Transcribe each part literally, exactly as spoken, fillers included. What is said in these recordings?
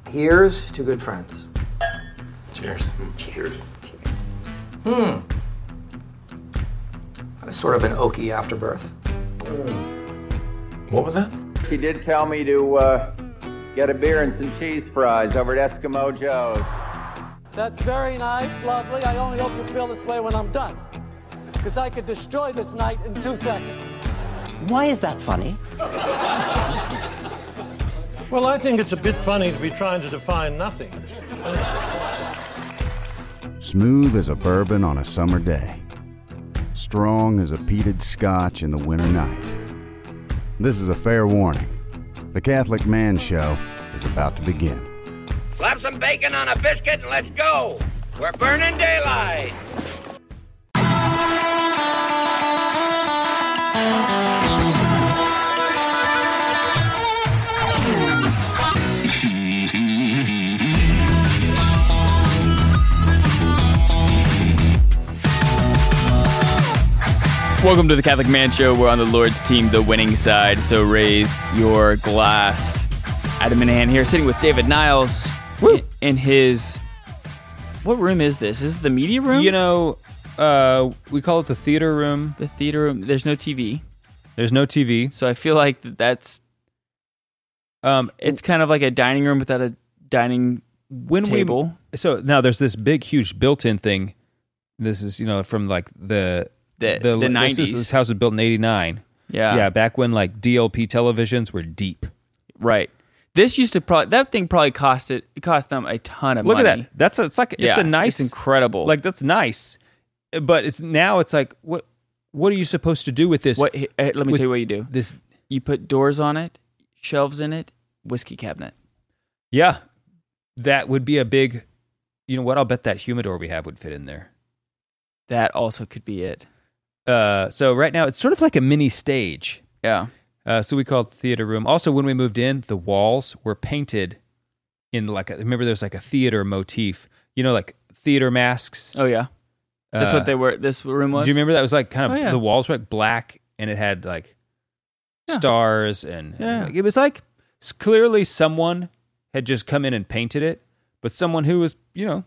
Here's to good friends. Cheers. Cheers. Cheers. Hmm. That's sort of an oaky afterbirth. Mm. What was that? She did tell me to uh, get a beer and some cheese fries over at Eskimo Joe's. That's very nice, lovely. I only hope you feel this way when I'm done. Because I could destroy this night in two seconds. Why is that funny? Well, I think it's a bit funny to be trying to define nothing. Smooth as a bourbon on a summer day. Strong as a peated scotch in the winter night. This is a fair warning. The Catholic Man Show is about to begin. Slap some bacon on a biscuit and let's go. We're burning daylight. Welcome to the Catholic Man Show. We're on the Lord's team, the winning side, so raise your glass. Adam Minahan here, sitting with David Niles in, in his... What room is this? Is this the media room? You know, uh, we call it the theater room. The theater room. There's no T V. There's no T V. So I feel like that's... Um, it's kind of like a dining room without a dining when table. We, so now there's this big, huge built-in thing. This is, you know, from like the... The, the, the nineties. This, is, this house was built in eighty-nine. Yeah. Yeah, back when like D L P televisions were deep. Right. This used to probably, that thing probably cost it, it cost them a ton of Look money. Look at that. That's a, it's like, it's yeah, a nice. It's incredible. Like, that's nice. But it's now it's like, what What are you supposed to do with this? What? Hey, let me tell you what you do. This, You put doors on it, shelves in it, whiskey cabinet. Yeah. That would be a big, you know what? I'll bet that humidor we have would fit in there. That also could be it. Uh, so right now it's sort of like a mini stage. Yeah. Uh, so we call it the theater room. Also, when we moved in, the walls were painted in like a, remember there's like a theater motif, you know, like theater masks. Oh yeah. That's uh, what they were, this room was? Do you remember that? It was like kind of, oh, yeah. the walls were like black and it had like yeah. stars and yeah. like, it was like clearly someone had just come in and painted it, but someone who was, you know,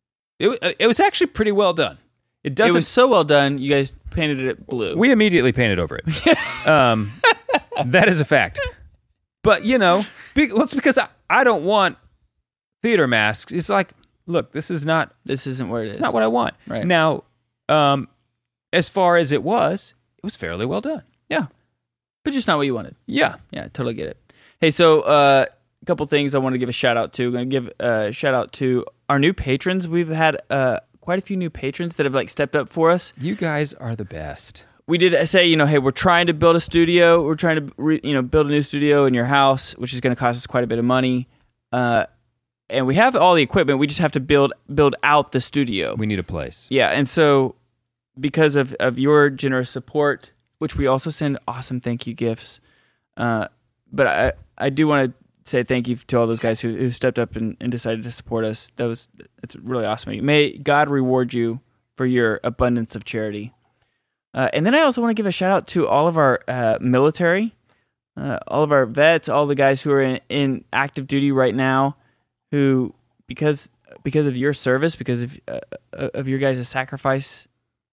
it, it was actually pretty well done. It doesn't. It was so well done. You guys painted it blue. We immediately painted over it. um, that is a fact. But you know, be, well, it's because I, I don't want theater masks. It's like, look, this is not. This isn't where it is. It's not what I want. Right now, um, as far as it was, it was fairly well done. Yeah, but just not what you wanted. Yeah, yeah, totally get it. Hey, so uh, a couple things I want to give a shout out to. I'm going to give a shout out to our new patrons. We've had. Uh, quite a few new patrons that have like stepped up for us. You guys are the best. We did say, you know, hey, we're trying to build a studio. We're trying to, re, you know, build a new studio in your house, which is going to cost us quite a bit of money. Uh, and we have all the equipment. We just have to build build out the studio. We need a place. Yeah, and so because of, of your generous support, which we also send awesome thank you gifts. Uh, but I I do want to say thank you to all those guys who, who stepped up and, and decided to support us. That was it's really awesome. May God reward you for your abundance of charity. Uh, and then I also want to give a shout out to all of our uh, military, uh, all of our vets, all the guys who are in, in active duty right now, who because because of your service, because of uh, of your guys' sacrifice,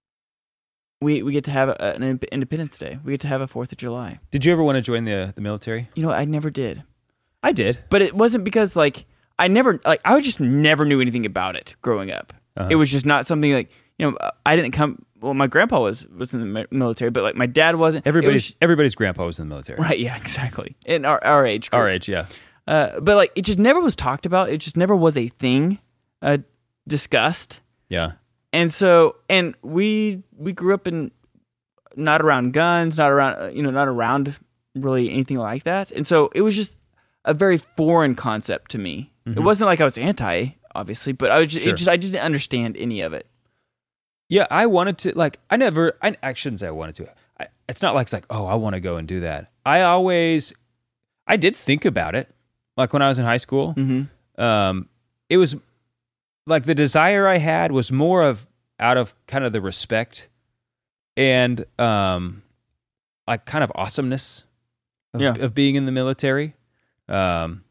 we we get to have a, an Independence Day. We get to have a Fourth of July. Did you ever want to join the the military? You know, I never did. I did, but it wasn't because like I never like I just never knew anything about it growing up. Uh-huh. It was just not something like you know I didn't come. Well, my grandpa was was in the military, but like my dad wasn't. Everybody's was, everybody's grandpa was in the military, right? Yeah, exactly. In our our age, group. our age, yeah. Uh, but like it just never was talked about. It just never was a thing uh, discussed. Yeah. And so and we we grew up in not around guns, not around you know not around really anything like that, and so it was just a very foreign concept to me. Mm-hmm. It wasn't like I was anti, obviously, but I was just, sure. it just I just didn't understand any of it. Yeah, I wanted to like I never I, I shouldn't say I wanted to. I, it's not like it's like oh I want to go and do that. I always I did think about it, like when I was in high school. Mm-hmm. Um, it was like the desire I had was more of out of kind of the respect and um, like kind of awesomeness of, yeah. of being in the military. Um,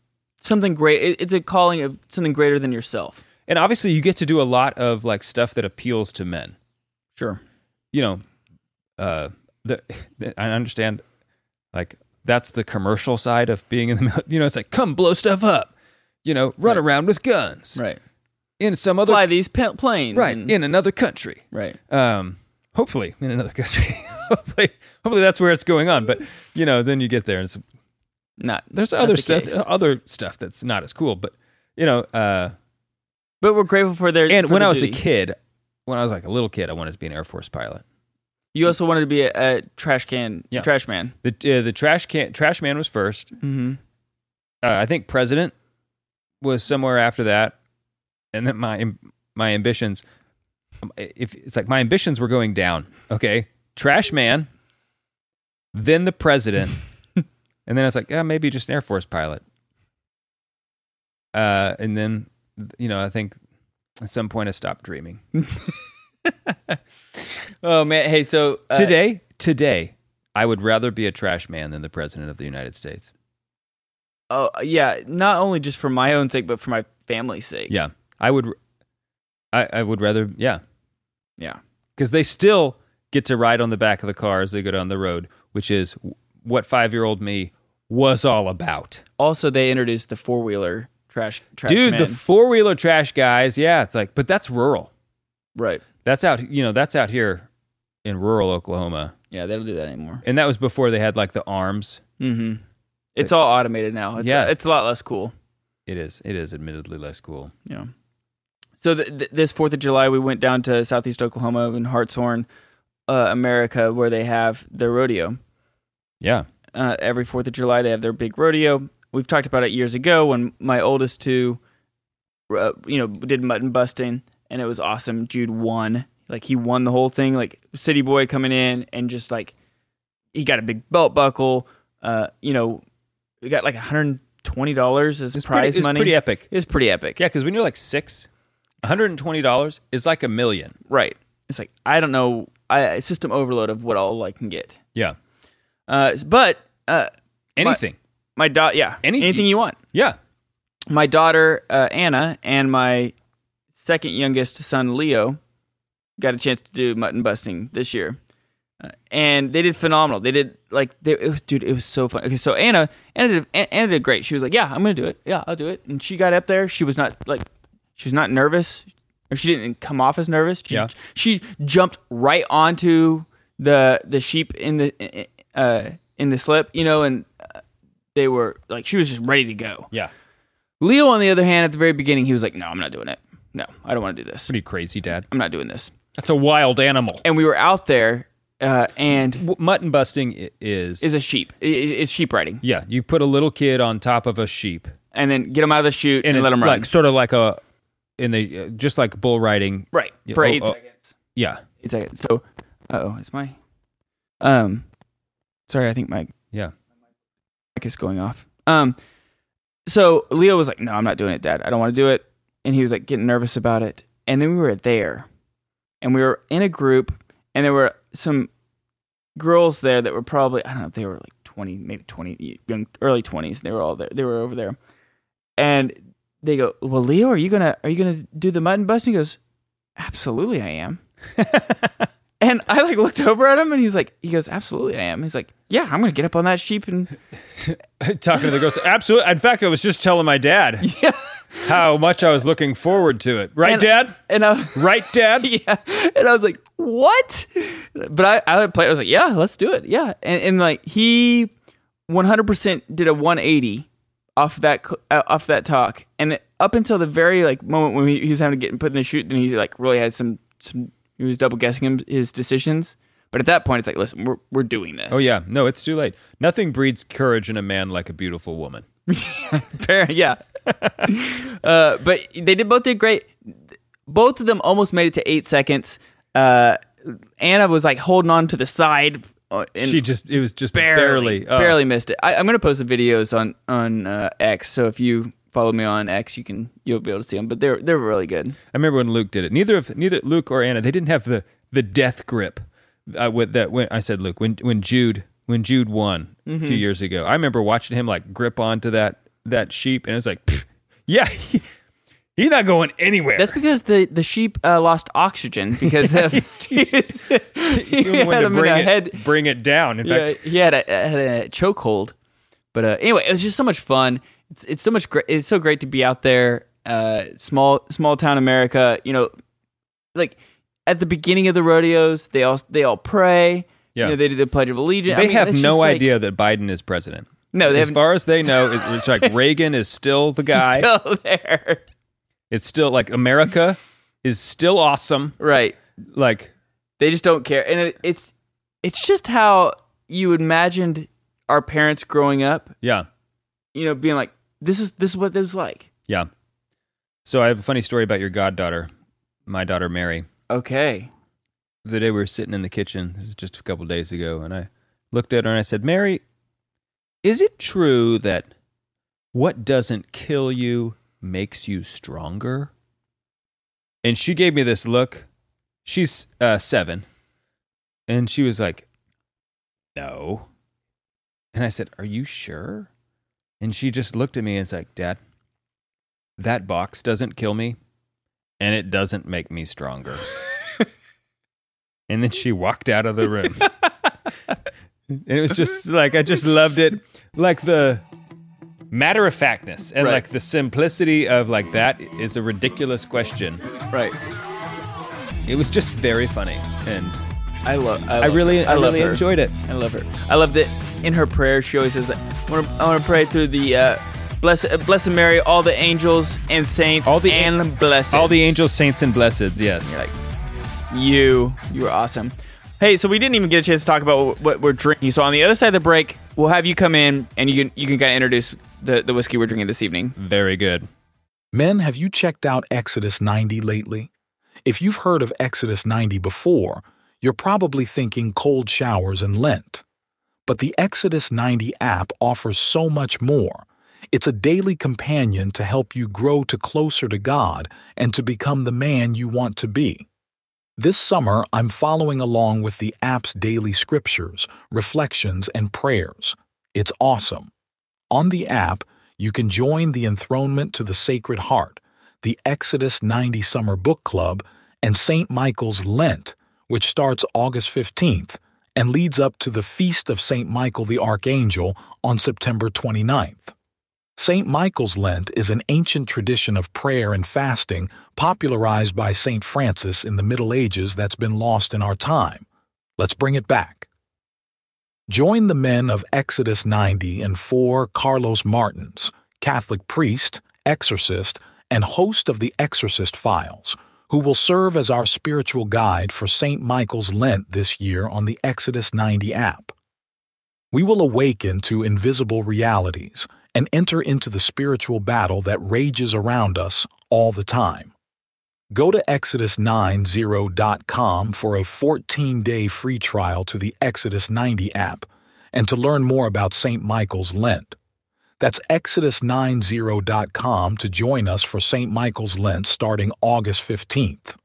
something great. It, it's a calling of something greater than yourself. And obviously, you get to do a lot of like stuff that appeals to men. Sure. You know, uh, the, the I understand, like that's the commercial side of being in the military. You know, it's like come blow stuff up. You know, run right. around with guns. Right. In some other fly these p- planes. Right. And, in another country. Right. Um. Hopefully, in another country. hopefully, hopefully that's where it's going on. But you know, then you get there and it's not. There's not other the stuff. case. Other stuff that's not as cool. But you know. Uh, But we're grateful for their. And for when the I was duty. a kid, when I was like a little kid, I wanted to be an Air Force pilot. You also wanted to be a, a trash can, Yeah. trash man. The uh, the trash can trash man was first. Mm-hmm. Uh, I think president was somewhere after that, and then my my ambitions. If it's like my ambitions were going down. Okay, trash man, then the president, and then I was like, yeah, maybe just an Air Force pilot. Uh, and then. You know, I think at some point I stopped dreaming. Oh man! Hey, so uh, today, today, I would rather be a trash man than the president of the United States. Oh yeah, not only just for my own sake, but for my family's sake. Yeah, I would. I, I would rather. Yeah, yeah, because they still get to ride on the back of the car as they go down the road, which is what five-year-old me was all about. Also, they introduced the four-wheeler. Trash, trash Dude, man. the four-wheeler trash guys, yeah, it's like, but that's rural. Right. That's out, you know, that's out here in rural Oklahoma. Yeah, they don't do that anymore. And that was before they had like the arms. Mm-hmm. It's all automated now. It's yeah. A, it's a lot less cool. It is. It is admittedly less cool. Yeah. So th- th- this fourth of July, we went down to Southeast Oklahoma in Hartshorn, uh, America, where they have their rodeo. Yeah. Uh, every fourth of July, they have their big rodeo. We've talked about it years ago when my oldest two, uh, you know, did mutton busting, and it was awesome. Jude won. Like, he won the whole thing. Like, city boy coming in, and just, like, he got a big belt buckle. Uh, you know, we got, like, one hundred twenty dollars as It's prize pretty, it's money. pretty epic. It was pretty epic. Yeah, because when you're, like, six, one hundred twenty dollars is like a million. Right. It's like, I don't know. I system overload of what all I can get. Yeah. Uh, but... Uh, Anything. My, My daughter, yeah, Anything. anything you want. Yeah. My daughter, uh, Anna, and my second youngest son, Leo, got a chance to do mutton busting this year. Uh, and they did phenomenal. They did, like, they, it was, dude, it was so fun. Okay, so Anna, Anna did, Anna did great. She was like, yeah, I'm going to do it. Yeah, I'll do it. And she got up there. She was not, like, she was not nervous. Or she didn't come off as nervous. She, yeah. she jumped right onto the the sheep in the, uh, in the slip, you know, and... Uh, They were like, she was just ready to go. Yeah. Leo, on the other hand, at the very beginning, he was like, no, I'm not doing it. No, I don't want to do this. Pretty crazy, Dad. I'm not doing this. That's a wild animal. And we were out there, uh, and W- mutton busting i- is is a sheep. It, it's sheep riding. Yeah, you put a little kid on top of a sheep, and then get them out of the chute and, and, let it's them run. like sort of like a in the uh, just like bull riding, right Yeah, for oh, eight oh, seconds. Yeah, eight seconds. So, uh oh, it's my um. Sorry, I think my yeah mic is going off. Um, so Leo was like, no, I'm not doing it, Dad. I don't want to do it. And he was like getting nervous about it. And then we were there and we were in a group and there were some girls there that were probably, I don't know, they were like twenty, maybe twenty, young, early twenties. They were all there. They were over there. And they go, well, Leo, are you going to, are you going to do the mutton busting? He goes, absolutely I am. And I like looked over at him and he's like, he goes, absolutely I am. He's like, yeah, I'm going to get up on that sheep and talking to the girls. Absolutely. In fact, I was just telling my dad yeah. how much I was looking forward to it. Right, and, Dad? And I, right, Dad? Yeah. And I was like, what? But I, I played. I was like, yeah, let's do it. Yeah. And, and like he one hundred percent did a one eighty off that off that talk. And up until the very like moment when he, he was having to get put in the chute, then he like really had some some. He was double guessing him his decisions. But at that point, it's like, listen, we're we're doing this. Oh, yeah. No, it's too late. Nothing breeds courage in a man like a beautiful woman. Fair, yeah. uh, but they did both did great. Both of them almost made it to eight seconds. Uh, Anna was like holding on to the side. Uh, and she just, it was just barely, barely, oh. barely missed it. I, I'm going to post the videos on, on uh, X. So if you follow me on X, you can, you'll be able to see them, but they're, they're really good. I remember when Luke did it. Neither of, neither Luke or Anna, they didn't have the, the death grip. Uh, with that, when I said Luke, when, when Jude, when Jude won mm-hmm. a few years ago, I remember watching him like grip onto that, that sheep, and it's like, pff, yeah, he, he's not going anywhere. That's because the, the sheep uh, lost oxygen because yeah, of, he's, he, he's, he he's had to him bring in a it, head. bring it down. In Yeah, fact, he had a, had a chokehold. But uh, anyway, it was just so much fun. It's it's so much great. It's so great to be out there, uh, small small town America. You know, like at the beginning of the rodeos, they all they all pray. Yeah, you know, they do the Pledge of Allegiance. They I mean, have it's no just like- idea that Biden is president. No, they as have far as they know, it, it's like Reagan is still the guy. still there. It's still like America is still awesome. Right. Like they just don't care, and it, it's it's just how you imagined our parents growing up. Yeah. You know, being like, this is this is what it was like. Yeah. So I have a funny story about your goddaughter, my daughter Mary. Okay. The day we were sitting in the kitchen, this is just a couple days ago, and I looked at her and I said, Mary, is it true that what doesn't kill you makes you stronger? And she gave me this look. She's uh, seven. And she was like, no. And I said, are you sure? And she just looked at me and was like, Dad, that box doesn't kill me, and it doesn't make me stronger. And then she walked out of the room. And it was just like, I just loved it. Like the matter of factness and Right. like the simplicity of like, that is a ridiculous question. Right. It was just very funny. And I love. I, I love, really, I, love really her. enjoyed it. I love her. I love that in her prayer she always says, "I want to, I want to pray through the uh, blessed, uh, blessed Mary, all the angels and saints, All the and blessed, All the angels, saints, and blesseds. Yes. You're like, you, you were awesome. Hey, so we didn't even get a chance to talk about what we're drinking. So on the other side of the break, we'll have you come in and you can you can kind of introduce the the whiskey we're drinking this evening. Very good. Men, have you checked out Exodus ninety lately? If you've heard of Exodus ninety before, you're probably thinking cold showers and Lent. But the Exodus ninety app offers so much more. It's a daily companion to help you grow to closer to God and to become the man you want to be. This summer, I'm following along with the app's daily scriptures, reflections, and prayers. It's awesome. On the app, you can join the Enthronement to the Sacred Heart, the Exodus ninety Summer Book Club, and Saint Michael's Lent, which starts August fifteenth and leads up to the Feast of Saint Michael the Archangel on September twenty-ninth. Saint Michael's Lent is an ancient tradition of prayer and fasting popularized by Saint Francis in the Middle Ages that's been lost in our time. Let's bring it back. Join the men of Exodus ninety and four Carlos Martins, Catholic priest, exorcist, and host of the Exorcist Files, who will serve as our spiritual guide for Saint Michael's Lent this year on the Exodus ninety app. We will awaken to invisible realities and enter into the spiritual battle that rages around us all the time. Go to exodus ninety dot com for a fourteen-day free trial to the Exodus ninety app and to learn more about Saint Michael's Lent. That's exodus ninety dot com to join us for Saint Michael's Lent starting August fifteenth.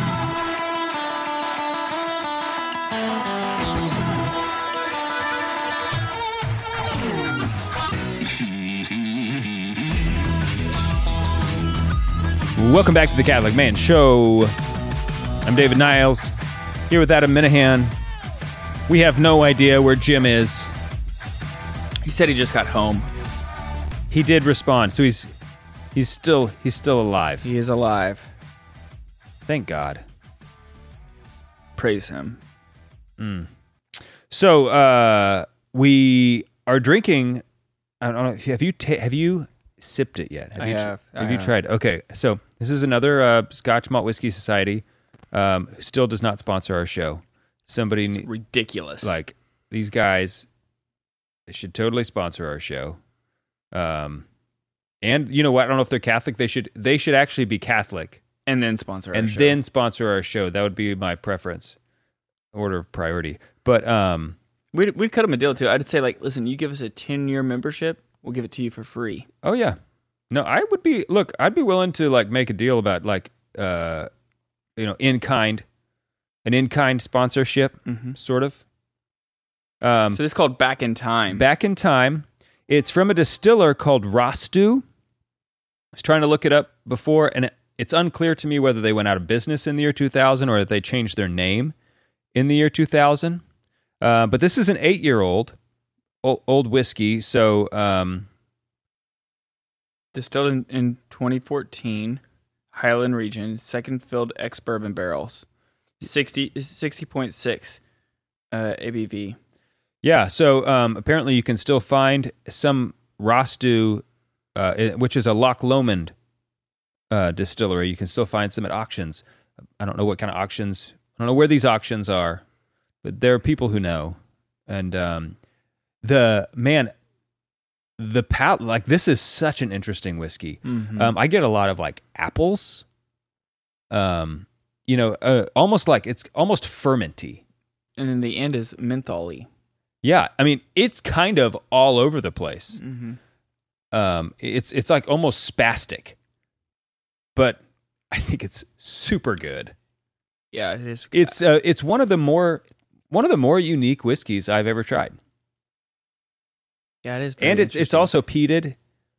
Welcome back to the Catholic Man Show. I'm David Niles, here with Adam Minahan. We have no idea where Jim is. He said he just got home. He did respond, so he's he's still he's still alive. He is alive. Thank God. Praise him. Mm. So uh, we are drinking. I don't know. Have you ta- have you sipped it yet? Have I you have. I have you have. tried? Okay, so this is another uh, Scotch Malt Whiskey Society. Um, who still does not sponsor our show. Somebody ne- Ridiculous. like these guys should totally sponsor our show. Um, and you know what? I don't know if they're Catholic. They should. They should actually be Catholic and then sponsor our and show. then sponsor our show. That would be my preference, order of priority. But um, We'd, we'd cut him a deal too. I'd say, like, listen, you give us a ten-year membership, we'll give it to you for free. oh yeah, no, I would be. Look, I'd be willing to like make a deal about like uh, you know, in kind, an in kind sponsorship, Mm-hmm. sort of. Um, So this is called Back in Time. Back in Time. It's from a distiller called Rastu. I was trying to look it up before, and it, it's unclear to me whether they went out of business in the year two thousand or if they changed their name in the year two thousand. Uh, but this is an eight-year-old old, old whiskey, so um, distilled in, in twenty fourteen, Highland region, second filled ex-bourbon barrels, sixty point six uh, A B V. Yeah, so um, apparently you can still find some Rastu, uh, which is a Loch Lomond uh, distillery. You can still find some at auctions. I don't know what kind of auctions. I don't know where these auctions are, but there are people who know. And um, the man, the pal- like this is such an interesting whiskey. Mm-hmm. Um, I get a lot of like apples. Um, you know, uh, almost like it's almost fermenty. And then the end is mentholy. Yeah, I mean, it's kind of all over the place. Mm-hmm. Um, it's it's like almost spastic, but I think it's super good. Yeah, it is. It's uh, it's one of the more one of the more unique whiskeys I've ever tried. Yeah, it is, very and it's it's also peated.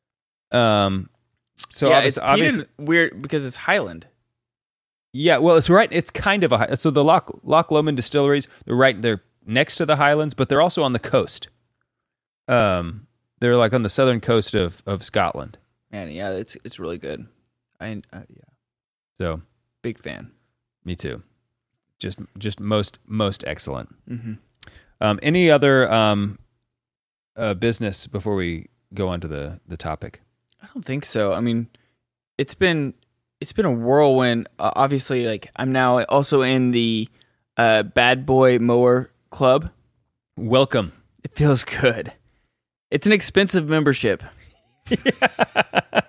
Um, so yeah, obvi- it's obviously peated weird because it's Highland. Yeah, well, it's right. It's kind of a so the Loch Loch Lomond distilleries. They're right. They're next to the Highlands, but they're also on the coast. Um, they're like on the southern coast of, of Scotland. Man, yeah, it's it's really good. I uh, yeah, So big fan. Me too. Just just most most excellent. Mm-hmm. Um, any other um, uh, business before we go on to the the topic? I don't think so. I mean, it's been it's been a whirlwind. Uh, obviously, like I'm now also in the uh, Bad Boy Mower Club. Welcome. It feels good. It's an expensive membership. uh,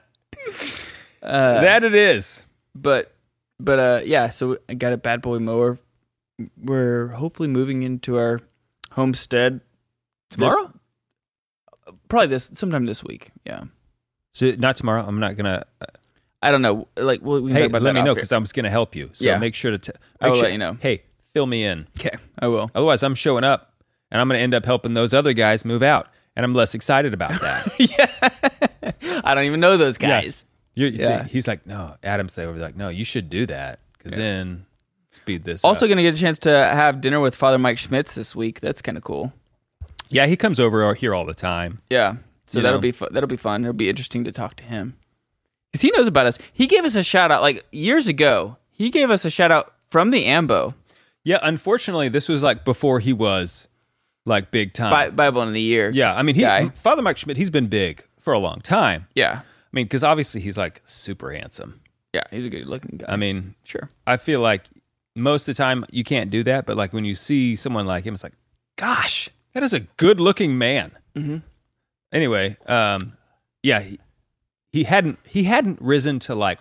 that it is. But but uh, yeah. So I got a Bad Boy Mower. We're hopefully moving into our homestead tomorrow. This, probably this sometime this week. Yeah. So not tomorrow. I'm not gonna. Uh, I don't know. Like, well, we can hey, talk about let that me know off because here. I'm just gonna help you. So Yeah. make sure to. T- I will sure, let you know. Hey, fill me in. Okay, I will. Otherwise, I'm showing up, and I'm gonna end up helping those other guys move out, and I'm less excited about that. yeah. I don't even know those guys. Yeah. You're, Yeah. see, he's like, no. Adam's over there like, no, you should do that because Yeah. then speed this. Also, up. going to get a chance to have dinner with Father Mike Schmitz this week. That's kind of cool. Yeah, he comes over here all the time. Yeah, so You that'll know. be fu- that'll be fun. It'll be interesting to talk to him because he knows about us. He gave us a shout out like years ago. He gave us a shout out from the Ambo. Yeah, unfortunately, this was like before he was like big time. Bi- Bible in the year. Yeah, I mean, he's, guy. Father Mike Schmidt, he's been big for a long time. Yeah, I mean, because obviously he's like super handsome. yeah, he's a good looking guy. I mean, sure. I feel like most of the time you can't do that, but like when you see someone like him, it's like, gosh, that is a good looking man. Mm-hmm. Anyway, um, yeah, he, he hadn't he hadn't risen to like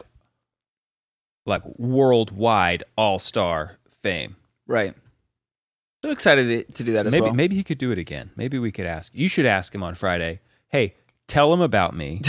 like worldwide all star fame. Right. So excited to, to do that So as maybe well. maybe he could do it again. Maybe we could ask. You should ask him on Friday. Hey, tell him about me,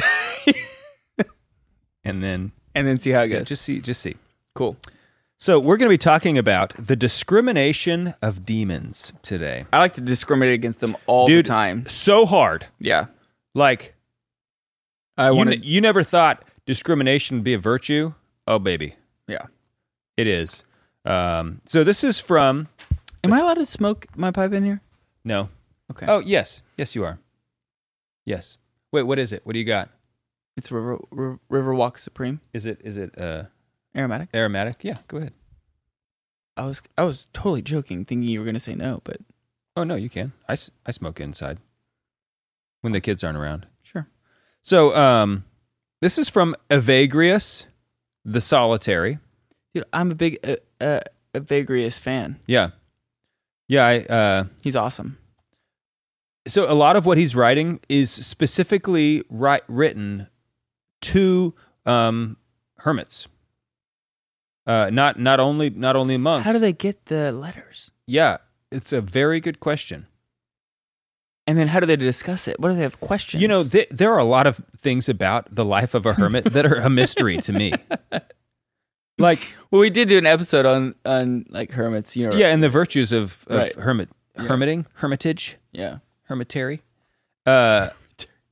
and then and then see how it yeah, goes. just see, just see. Cool. So we're going to be talking about the discrimination of demons today. I like to discriminate against them all Dude, the time. So hard. Yeah. Like I you, want n- you never thought discrimination would be a virtue? Oh, baby. Yeah. It is. Um, so this is from... Am I allowed to smoke my pipe in here? No. Okay. Oh, yes. Yes, you are. Yes. Wait, what is it? What do you got? It's River River, River Walk Supreme. Is it is it uh, Aromatic. aromatic? Yeah, go ahead. I was I was totally joking, thinking you were going to say no, but Oh, no, you can. I, s- I smoke inside when the kids aren't around. sure. So um, this is from Evagrius the Solitary. Dude, I'm a big uh, uh, Evagrius fan. Yeah. Yeah, I... Uh, He's awesome. so a lot of what he's writing is specifically ri- written to um, hermits. Uh, not not only not only monks. How do they get the letters? Yeah, it's a very good question. And then how do they discuss it? What do they have questions? You know, th- there are a lot of things about the life of a hermit that are a mystery to me. Like, well, we did do an episode on on like hermits. You know, yeah, and the virtues of, of Right. hermit Yeah. hermiting, hermitage, yeah. hermitary. Uh,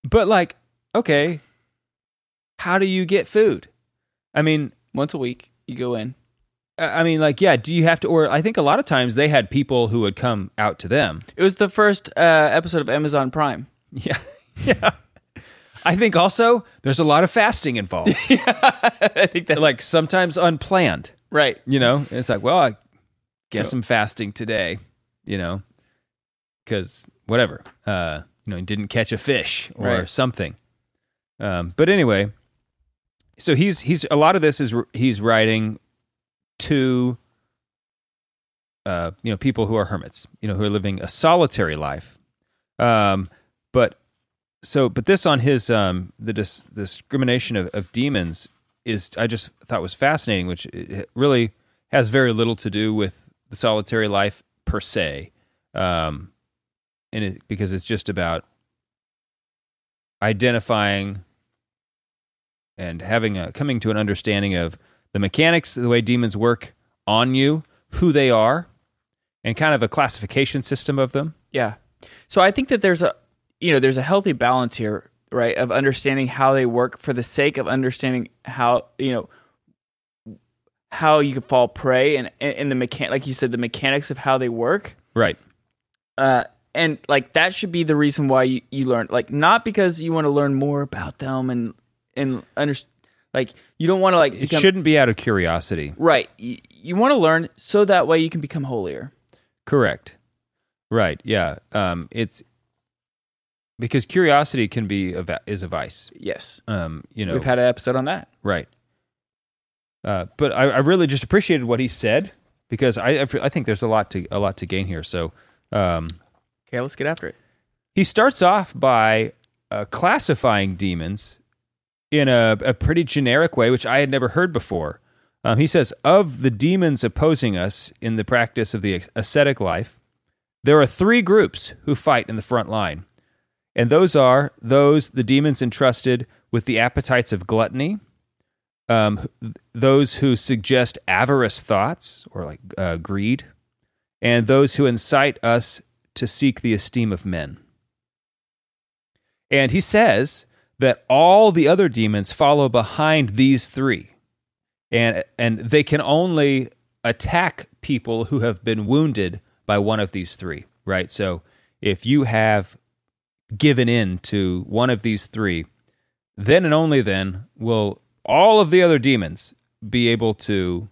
But like, okay, how do you get food? I mean, once a week you go in. I mean, like, yeah, do you have to, or I think a lot of times they had people who would come out to them. It was the first uh, episode of Amazon Prime. Yeah. Yeah. I think also there's a lot of fasting involved. Yeah, I think that's like sometimes unplanned. Right. You know, it's like, well, I guess I'm fasting today, you know, because whatever, uh, you know, he didn't catch a fish or Right. something. Um, but anyway, so he's, he's, a lot of this is he's writing to, uh, you know, people who are hermits, you know, who are living a solitary life. Um, but so, but this on his, um, the dis- discrimination of, of demons is, I just thought was fascinating, which it really has very little to do with the solitary life per se. Um, and it, because it's just about identifying and having a, coming to an understanding of the mechanics, the way demons work on you, who they are, and kind of a classification system of them. Yeah. So I think that there's a, you know, there's a healthy balance here, right, of understanding how they work for the sake of understanding how, you know, how you can fall prey and, and the mechan- like you said, the mechanics of how they work. Right. Uh, and like that should be the reason why you, you learn, like, not because you want to learn more about them and, and understand, like, you don't want to like, It become, shouldn't be out of curiosity. right. You, you want to learn so that way you can become holier. Correct. Right. Yeah. Um, it's because curiosity can be a, is a vice. Yes. Um, you know, We've had an episode on that. Right. Uh, but I, I really just appreciated what he said because I I think there's a lot to a lot to gain here. So, um, okay, let's get after it. He starts off by uh, classifying demons in a, a pretty generic way, which I had never heard before. Um, he says, of the demons opposing us in the practice of the ascetic life, there are three groups who fight in the front line. And those are those, the demons entrusted with the appetites of gluttony, um, those who suggest avarice thoughts, or like uh, greed, and those who incite us to seek the esteem of men. And he says that all the other demons follow behind these three. And and they can only attack people who have been wounded by one of these three, right? So if you have given in to one of these three, then and only then will all of the other demons be able to,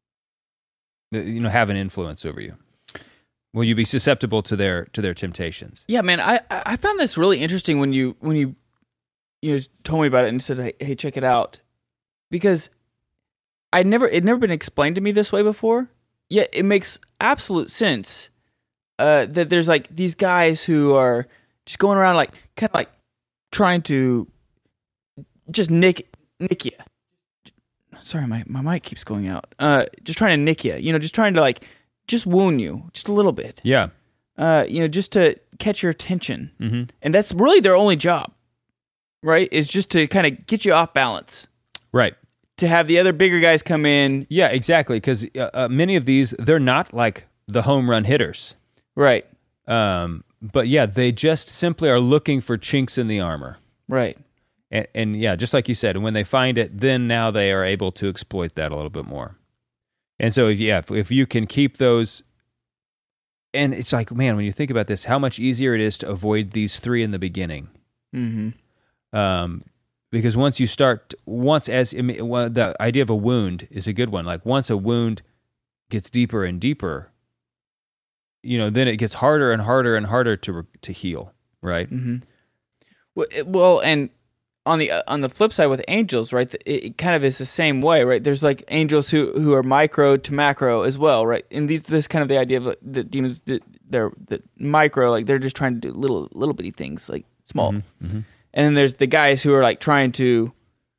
you know, have an influence over you. Will you be susceptible to their to their temptations? Yeah, man, I I found this really interesting when you when you you know, told me about it and said, hey, hey, check it out, because I never it never been explained to me this way before. Yet it makes absolute sense uh, that there's like these guys who are just going around like kind of like trying to just nick nick you. Sorry, my, my mic keeps going out. Uh, just trying to nick you. You know, just trying to like just wound you just a little bit. Yeah. Uh, you know, just to catch your attention, mm-hmm. and that's really their only job, right? Is just to kind of get you off balance. Right. To have the other bigger guys come in. Yeah, exactly. Because uh, uh, many of these, they're not like the home run hitters. Right. Um, but yeah, they just simply are looking for chinks in the armor. Right. And, and yeah, just like you said, and when they find it, then now they are able to exploit that a little bit more. And so, if, yeah, if, if you can keep those, and it's like, man, when you think about this, how much easier it is to avoid these three in the beginning. Mm-hmm. Um, because once you start, once as I mean, well, the idea of a wound is a good one. Like once a wound gets deeper and deeper, you know, then it gets harder and harder and harder to to heal, right? Mm-hmm. Well, it, well, and on the on the flip side with angels, right? It, it kind of is the same way, right? There's like angels who, who are micro to macro as well, right? And these this kind of the idea of like, the demons, the, they're the micro, like they're just trying to do little little bitty things, like small. Mm-hmm. Mm-hmm. And then there's the guys who are like trying to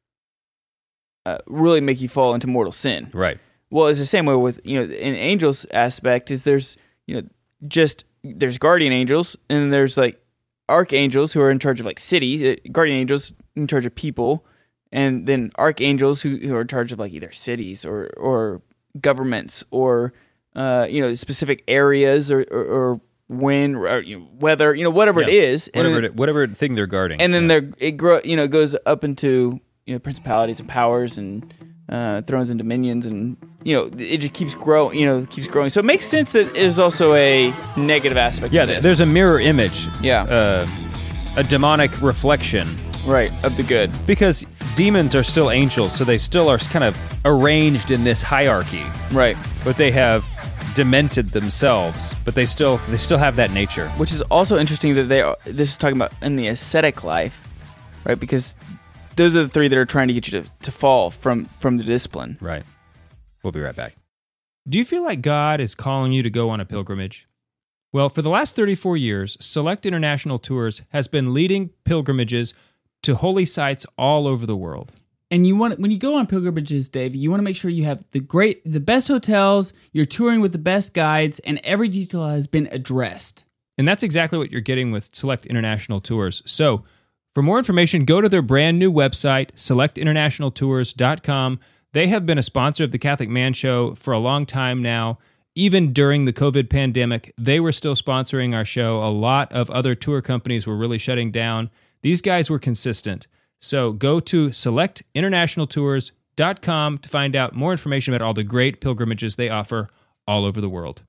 uh, really make you fall into mortal sin. Right. Well, it's the same way with, you know, in angels aspect is there's, you know, just there's guardian angels and there's like archangels who are in charge of like cities, guardian angels in charge of people, and then archangels who, who are in charge of like either cities or, or governments or, uh, you know, specific areas or, or, or wind, or, you know, weather, you know, whatever Yeah. it is, whatever and then, it, whatever thing they're guarding, and then yeah. they're it grow, you know, goes up into you know principalities and powers and uh, thrones and dominions, and you know it just keeps growing, you know, keeps growing. So it makes sense that there's also a negative aspect. yeah, to this. there's a mirror image, Yeah. uh, a demonic reflection, right, of the good, because demons are still angels, so they still are kind of arranged in this hierarchy, right? But they have demented themselves, but they still they still have that nature. Which is also interesting that they are, this is talking about in the ascetic life, right? Because those are the three that are trying to get you to, to fall from from the discipline. Right. We'll be right back. Do you feel like God is calling you to go on a pilgrimage? Well, for the last thirty-four years, Select International Tours has been leading pilgrimages to holy sites all over the world. And you want when you go on pilgrimages, Dave, you want to make sure you have the great, the best hotels, you're touring with the best guides, and every detail has been addressed. And that's exactly what you're getting with Select International Tours. So, for more information, go to their brand new website, select international tours dot com. They have been a sponsor of the Catholic Man Show for a long time now. Even during the COVID pandemic, they were still sponsoring our show. A lot of other tour companies were really shutting down. These guys were consistent. So go to select international tours dot com to find out more information about all the great pilgrimages they offer all over the world.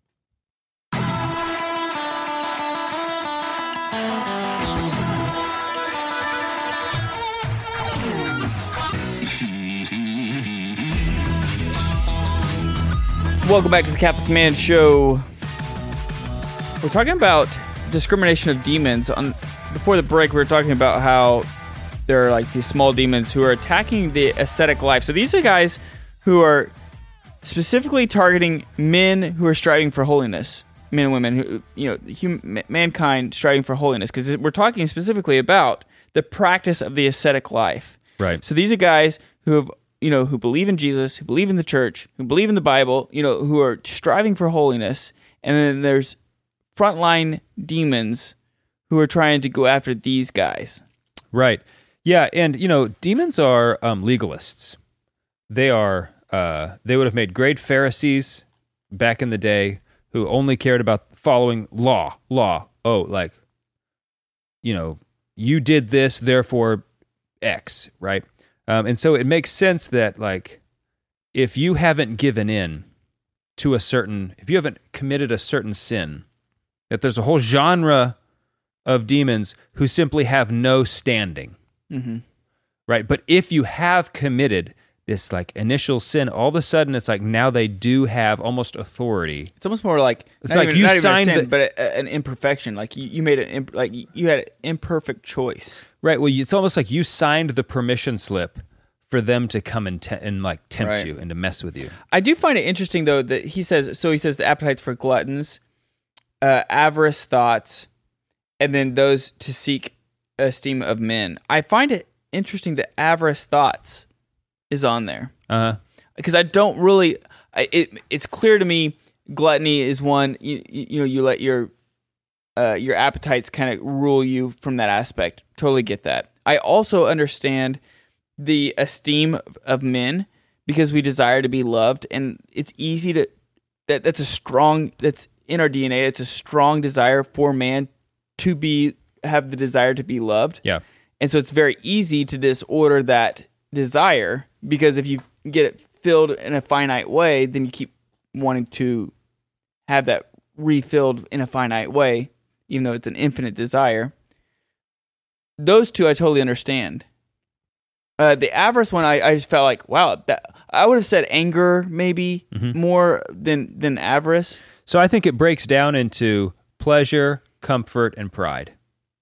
Welcome back to the Catholic Man Show. We're talking about discrimination of demons. On before the break, we were talking about how there are like these small demons who are attacking the ascetic life. So these are guys who are specifically targeting men who are striving for holiness, men and women who, you know, hum, mankind striving for holiness. Because we're talking specifically about the practice of the ascetic life. Right. So these are guys who have, you know, who believe in Jesus, who believe in the church, who believe in the Bible, you know, who are striving for holiness. And then there's frontline demons who are trying to go after these guys. Right. Yeah, and you know, demons are um, legalists. They are. Uh, they would have made great Pharisees back in the day who only cared about following law. Law. Oh, like, you know, you did this, therefore X. Right. Um, and so it makes sense that, like, if you haven't given in to a certain, if you haven't committed a certain sin, that there's a whole genre of demons who simply have no standing. Mm-hmm. Right. But if you have committed this like initial sin, all of a sudden it's like now they do have almost authority. It's almost more like it's not like even, you not even signed a sin, the, but a, an imperfection. Like you, you made an imp, like you had an imperfect choice. Right. Well, it's almost like you signed the permission slip for them to come and te- and like tempt Right. you and to mess with you. I do find it interesting though that he says so. He says the appetites for gluttons, uh, avarice thoughts, and then those to seek esteem of men. I find it interesting that avarice thoughts is on there. Uh-huh. Because I don't really, I, it it's clear to me gluttony is one, you, you know, you let your uh, your appetites kind of rule you from that aspect. Totally get that. I also understand the esteem of men because we desire to be loved, and it's easy to, that that's a strong, that's in our D N A, it's a strong desire for man to be, have the desire to be loved. Yeah. And so it's very easy to disorder that desire because if you get it filled in a finite way, then you keep wanting to have that refilled in a finite way, even though it's an infinite desire. Those two I totally understand. Uh, the avarice one, I, I just felt like, wow, that I would have said anger maybe Mhm. more than than avarice. So I think it breaks down into pleasure, comfort, and pride.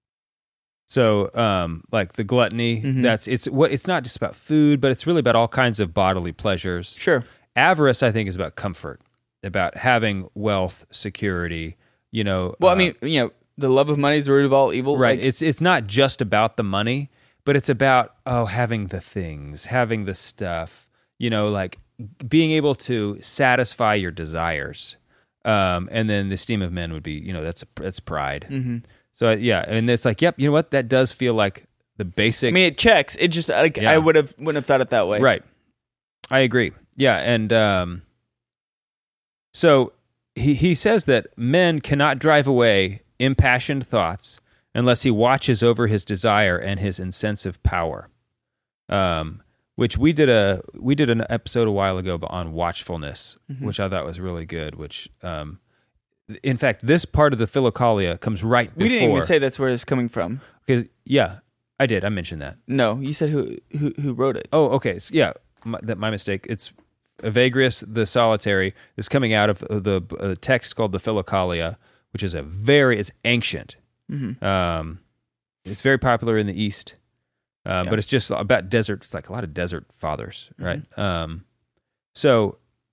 So, um, like the gluttony, Mhm. that's it's what it's not just about food, but it's really about all kinds of bodily pleasures. Sure. Avarice, I think, is about comfort, about having wealth, security. You know. Well, uh, I mean, you know, the love of money is the root of all evil. right? Like, it's it's not just about the money, but it's about oh, having the things, having the stuff. You know, like being able to satisfy your desires. Um, and then the esteem of men would be, you know, that's that's pride. Mhm. So yeah, and it's like, yep, you know what? That does feel like the basic. I mean, it checks. It just like Yeah. I would have wouldn't have thought it that way. Right. I agree. Yeah, and um, so he, he says that men cannot drive away impassioned thoughts unless he watches over his desire and his incensive power. Um, which we did a we did an episode a while ago on watchfulness, mm-hmm. which I thought was really good. Which, um, in fact, this part of the Philokalia comes right before. We didn't even say that's where it's coming from. Because yeah, I did. I mentioned that. No, you said who who who wrote it. Oh, okay. So, yeah, my, that my mistake. It's Evagrius the Solitary is coming out of the uh, text called the Philokalia, which is a very it's ancient. Mm-hmm. Um, it's very popular in the East, uh, Yeah. but it's just about desert. It's like a lot of desert fathers, right? Mm-hmm. Um, so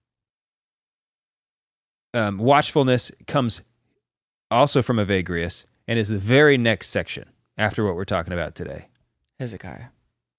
um, watchfulness comes also from Evagrius and is the very next section after what we're talking about today. Hezekiah.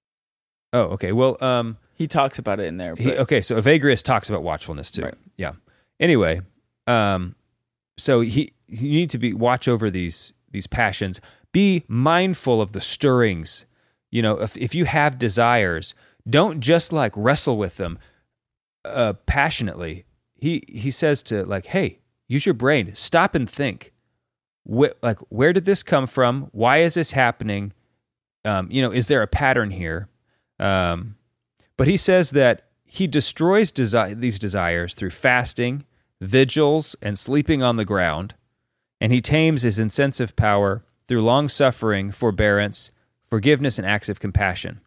Oh, okay. Well, um, he talks about it in there. But... He, okay, so Evagrius talks about watchfulness too. Right. Yeah. Anyway, um, so he you need to be watch over these these passions. Be mindful of the stirrings. You know, if if you have desires, don't just like wrestle with them uh, passionately. He he says to like, hey, use your brain. Stop and think. Wh- like, where did this come from? Why is this happening? Um, you know, is there a pattern here? Um, but he says that he destroys desi- these desires through fasting, vigils, and sleeping on the ground, and he tames his incensive power through long-suffering, forbearance, forgiveness, and acts of compassion.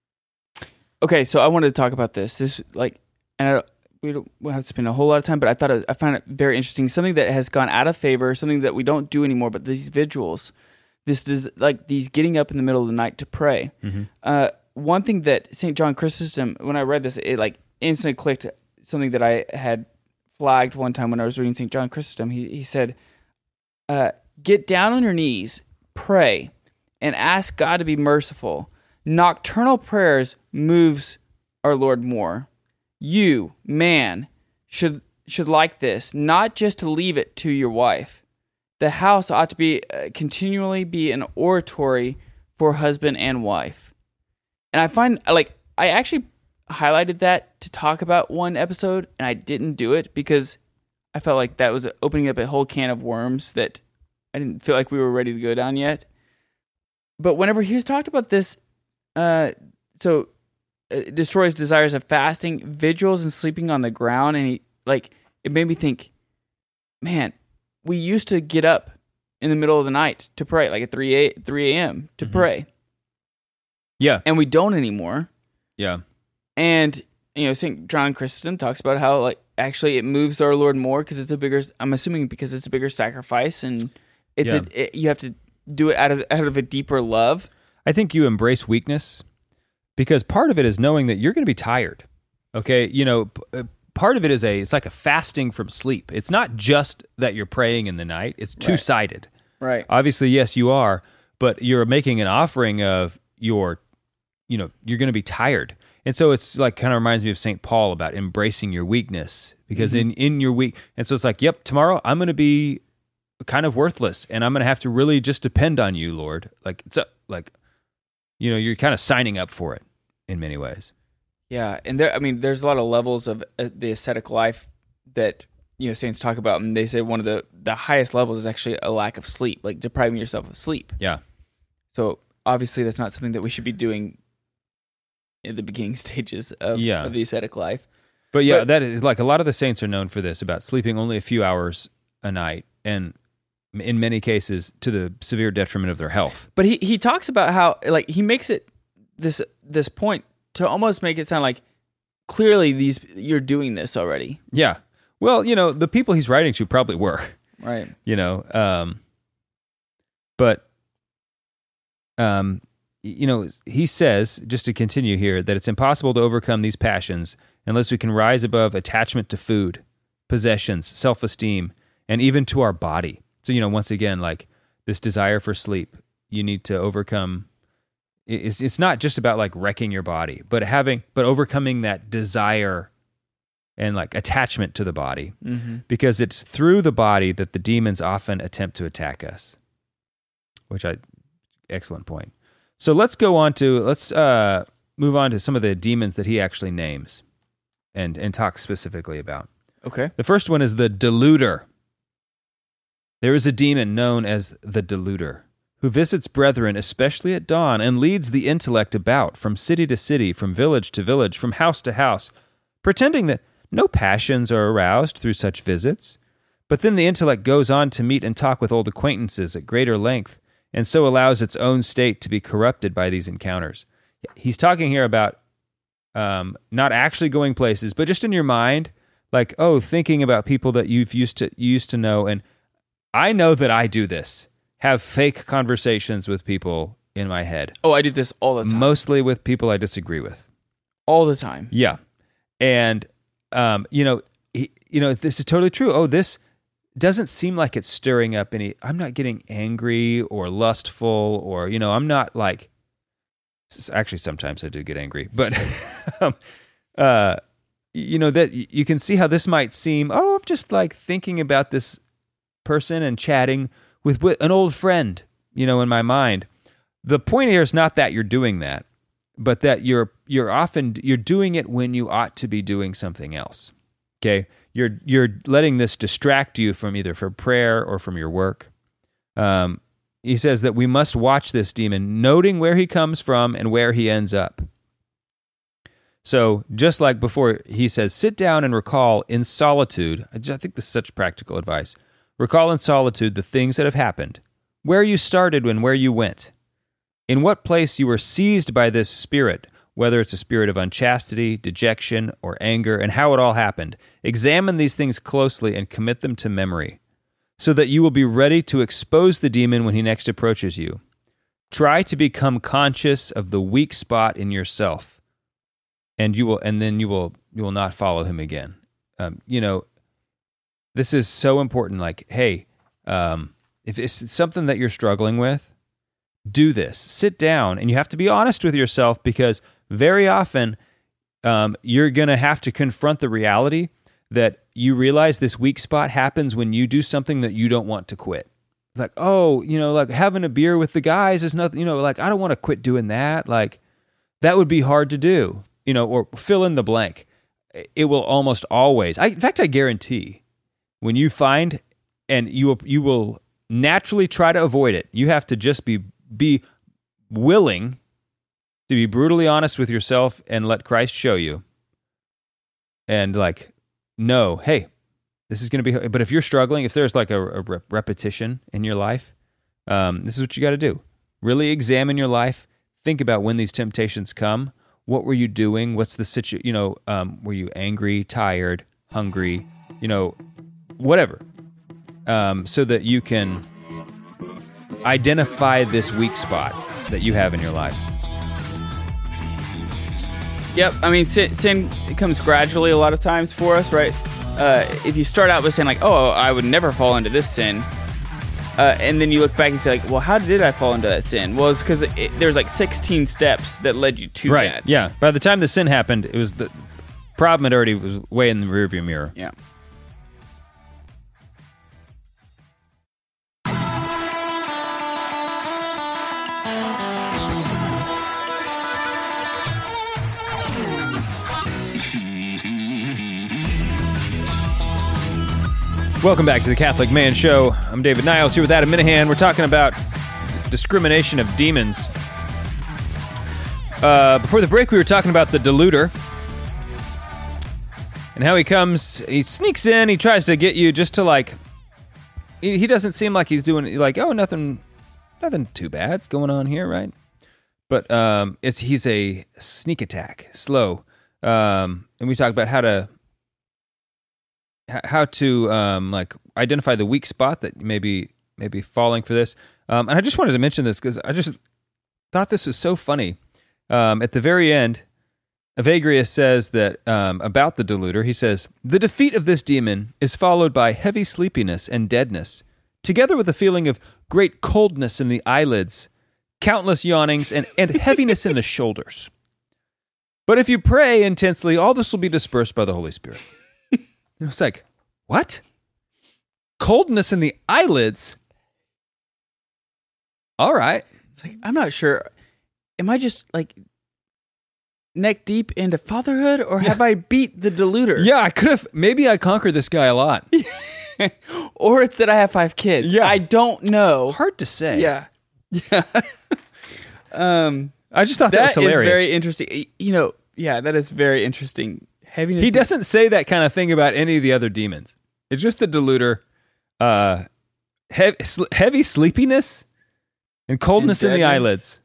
Okay, so I wanted to talk about this. This like, and I don't, we don't we'll have to spend a whole lot of time, but I thought it, I found it very interesting. Something that has gone out of favor, something that we don't do anymore. But these vigils, this is like these getting up in the middle of the night to pray. Mm-hmm. Uh, one thing that Saint John Chrysostom, when I read this, it like instantly clicked. Something that I had flagged one time when I was reading Saint John Chrysostom. He he said, uh, "Get down on your knees, pray, and ask God to be merciful. Nocturnal prayers moves our Lord more. You, man, should should like this, not just to leave it to your wife. The house ought to be uh, continually be an oratory for husband and wife." And I find like I actually highlighted that to talk about one episode, and I didn't do it because I felt like that was opening up a whole can of worms that I didn't feel like we were ready to go down yet. But whenever he's talked about this, uh, so it destroys desires of fasting, vigils, and sleeping on the ground, and he like it made me think, man, we used to get up in the middle of the night to pray, like at three a.m. to Mm-hmm. pray. Yeah, and we don't anymore. Yeah, and you know, Saint John Chrysostom talks about how like actually it moves our Lord more because it's a bigger. I'm assuming because it's a bigger sacrifice, and it's Yeah. a, it, you have to do it out of out of a deeper love. I think you embrace weakness because part of it is knowing that you're going to be tired. Okay, you know, p- part of it is a it's like a fasting from sleep. It's not just that you're praying in the night; it's two sided. Right. Obviously, yes, you are, but you're making an offering of your, you know, you're going to be tired, and so it's like kind of reminds me of Saint Paul about embracing your weakness because Mm-hmm. in in your weak, and so it's like, yep, tomorrow I'm going to be kind of worthless, and I'm going to have to really just depend on you, Lord. Like it's a, like. You know, you're kind of signing up for it in many ways. Yeah, and there, I mean, there's a lot of levels of uh, the ascetic life that you know saints talk about, and they say one of the the highest levels is actually a lack of sleep, like depriving yourself of sleep. Yeah. So obviously, that's not something that we should be doing in the beginning stages of, Yeah. of the ascetic life. But yeah, But- that is like a lot of the saints are known for this about sleeping only a few hours a night, and in many cases to the severe detriment of their health. But he, he talks about how like he makes it this this point to almost make it sound like clearly these you're doing this already. Yeah. Well, you know, the people he's writing to probably were. Right. You know, um, but um, you know, he says, just to continue here, that it's impossible to overcome these passions unless we can rise above attachment to food, possessions, self-esteem, and even to our body. So, you know, once again, like this desire for sleep, you need to overcome. It's it's not just about like wrecking your body, but having, but overcoming that desire and like attachment to the body, Mm-hmm. because it's through the body that the demons often attempt to attack us. Which I, excellent point. So let's go on to let's uh, move on to some of the demons that he actually names, and and talk specifically about. Okay. The first one is the deluder. There is a demon known as the deluder, who visits brethren especially at dawn and leads the intellect about from city to city, from village to village, from house to house, pretending that no passions are aroused through such visits. But then the intellect goes on to meet and talk with old acquaintances at greater length, and so allows its own state to be corrupted by these encounters. He's talking here about um, not actually going places, but just in your mind, like, oh, thinking about people that you've used to you used to know. And I know that I do this, have fake conversations with people in my head. Oh, I do this all the time. Mostly with people I disagree with. All the time. Yeah. And, um, you know, he, you know, this is totally true. Oh, this doesn't seem like it's stirring up any, I'm not getting angry or lustful or, you know, I'm not like, actually sometimes I do get angry, but, um, uh, you know, that you can see how this might seem, oh, I'm just like thinking about this person and chatting with, with an old friend, you know, in my mind. The point here is not that you're doing that, but that you're you're often you're doing it when you ought to be doing something else. Okay? You're you're letting this distract you from either from prayer or from your work. Um, he says that we must watch this demon, noting where he comes from and where he ends up. So just like before, he says, sit down and recall in solitude. I just, I think this is such practical advice. Recall in solitude the things that have happened, where you started and where you went, in what place you were seized by this spirit, whether it's a spirit of unchastity, dejection, or anger, and how it all happened. Examine these things closely and commit them to memory, so that you will be ready to expose the demon when he next approaches you. Try to become conscious of the weak spot in yourself, and you will, and then you will, you will not follow him again. Um, you know, this is so important. Like, hey, um, if it's something that you're struggling with, do this. Sit down, and you have to be honest with yourself, because very often um, you're going to have to confront the reality that you realize this weak spot happens when you do something that you don't want to quit. Like, oh, you know, like having a beer with the guys is nothing, you know, like I don't want to quit doing that. Like that would be hard to do, you know, or fill in the blank. It will almost always, I, in fact, I guarantee when you find, and you will, you will naturally try to avoid it. You have to just be be willing to be brutally honest with yourself and let Christ show you. And like, no, hey, this is going to be, but if you're struggling, if there's like a, a repetition in your life, um, this is what you got to do. Really examine your life. Think about when these temptations come. What were you doing? What's the situ, you know, um, were you angry, tired, hungry, you know, whatever. Um, so that you can identify this weak spot that you have in your life. Yep, I mean, sin, sin comes gradually a lot of times for us, right? Uh, if you start out with saying like, oh, I would never fall into this sin, uh, and then you look back and say like, well, how did I fall into that sin? Well, it's because it, there's like sixteen steps that led you to right. that. Yeah, by the time the sin happened, it was the problem had already was way in the rearview mirror. Yeah. Welcome back to the Catholic Man Show. I'm David Niles here with Adam Minahan. We're talking about discrimination of demons. Uh, before the break, we were talking about the deluder and how he comes, he sneaks in, he tries to get you just to like, he, he doesn't seem like he's doing, like, oh, nothing, nothing too bad's going on here, right? But um, it's he's a sneak attack, slow. Um, and we talked about how to, how to um, like identify the weak spot that maybe maybe falling for this. Um, and I just wanted to mention this because I just thought this was so funny. Um, at the very end, Evagrius says that um, about the deluder, he says, the defeat of this demon is followed by heavy sleepiness and deadness, together with a feeling of great coldness in the eyelids, countless yawnings, and, and heaviness in the shoulders. But if you pray intensely, all this will be dispersed by the Holy Spirit. It's like, what? Coldness in the eyelids? All right. It's like, I'm not sure. Am I just like neck deep into fatherhood, or yeah. have I beat the deluder? Yeah, I could have. Maybe I conquered this guy a lot. or it's that I have five kids. Yeah. I don't know. Hard to say. Yeah. Yeah. um, I just thought that, that was hilarious. is very interesting. You know, yeah, that is very interesting. Heaviness. He doesn't say that kind of thing about any of the other demons. It's just the deluder, uh, heavy, heavy sleepiness, and coldness And in the deadness. eyelids.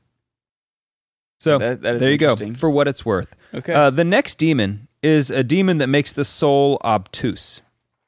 So That- that is there you go, interesting. for what it's worth. Okay. Uh, the next demon is a demon that makes the soul obtuse.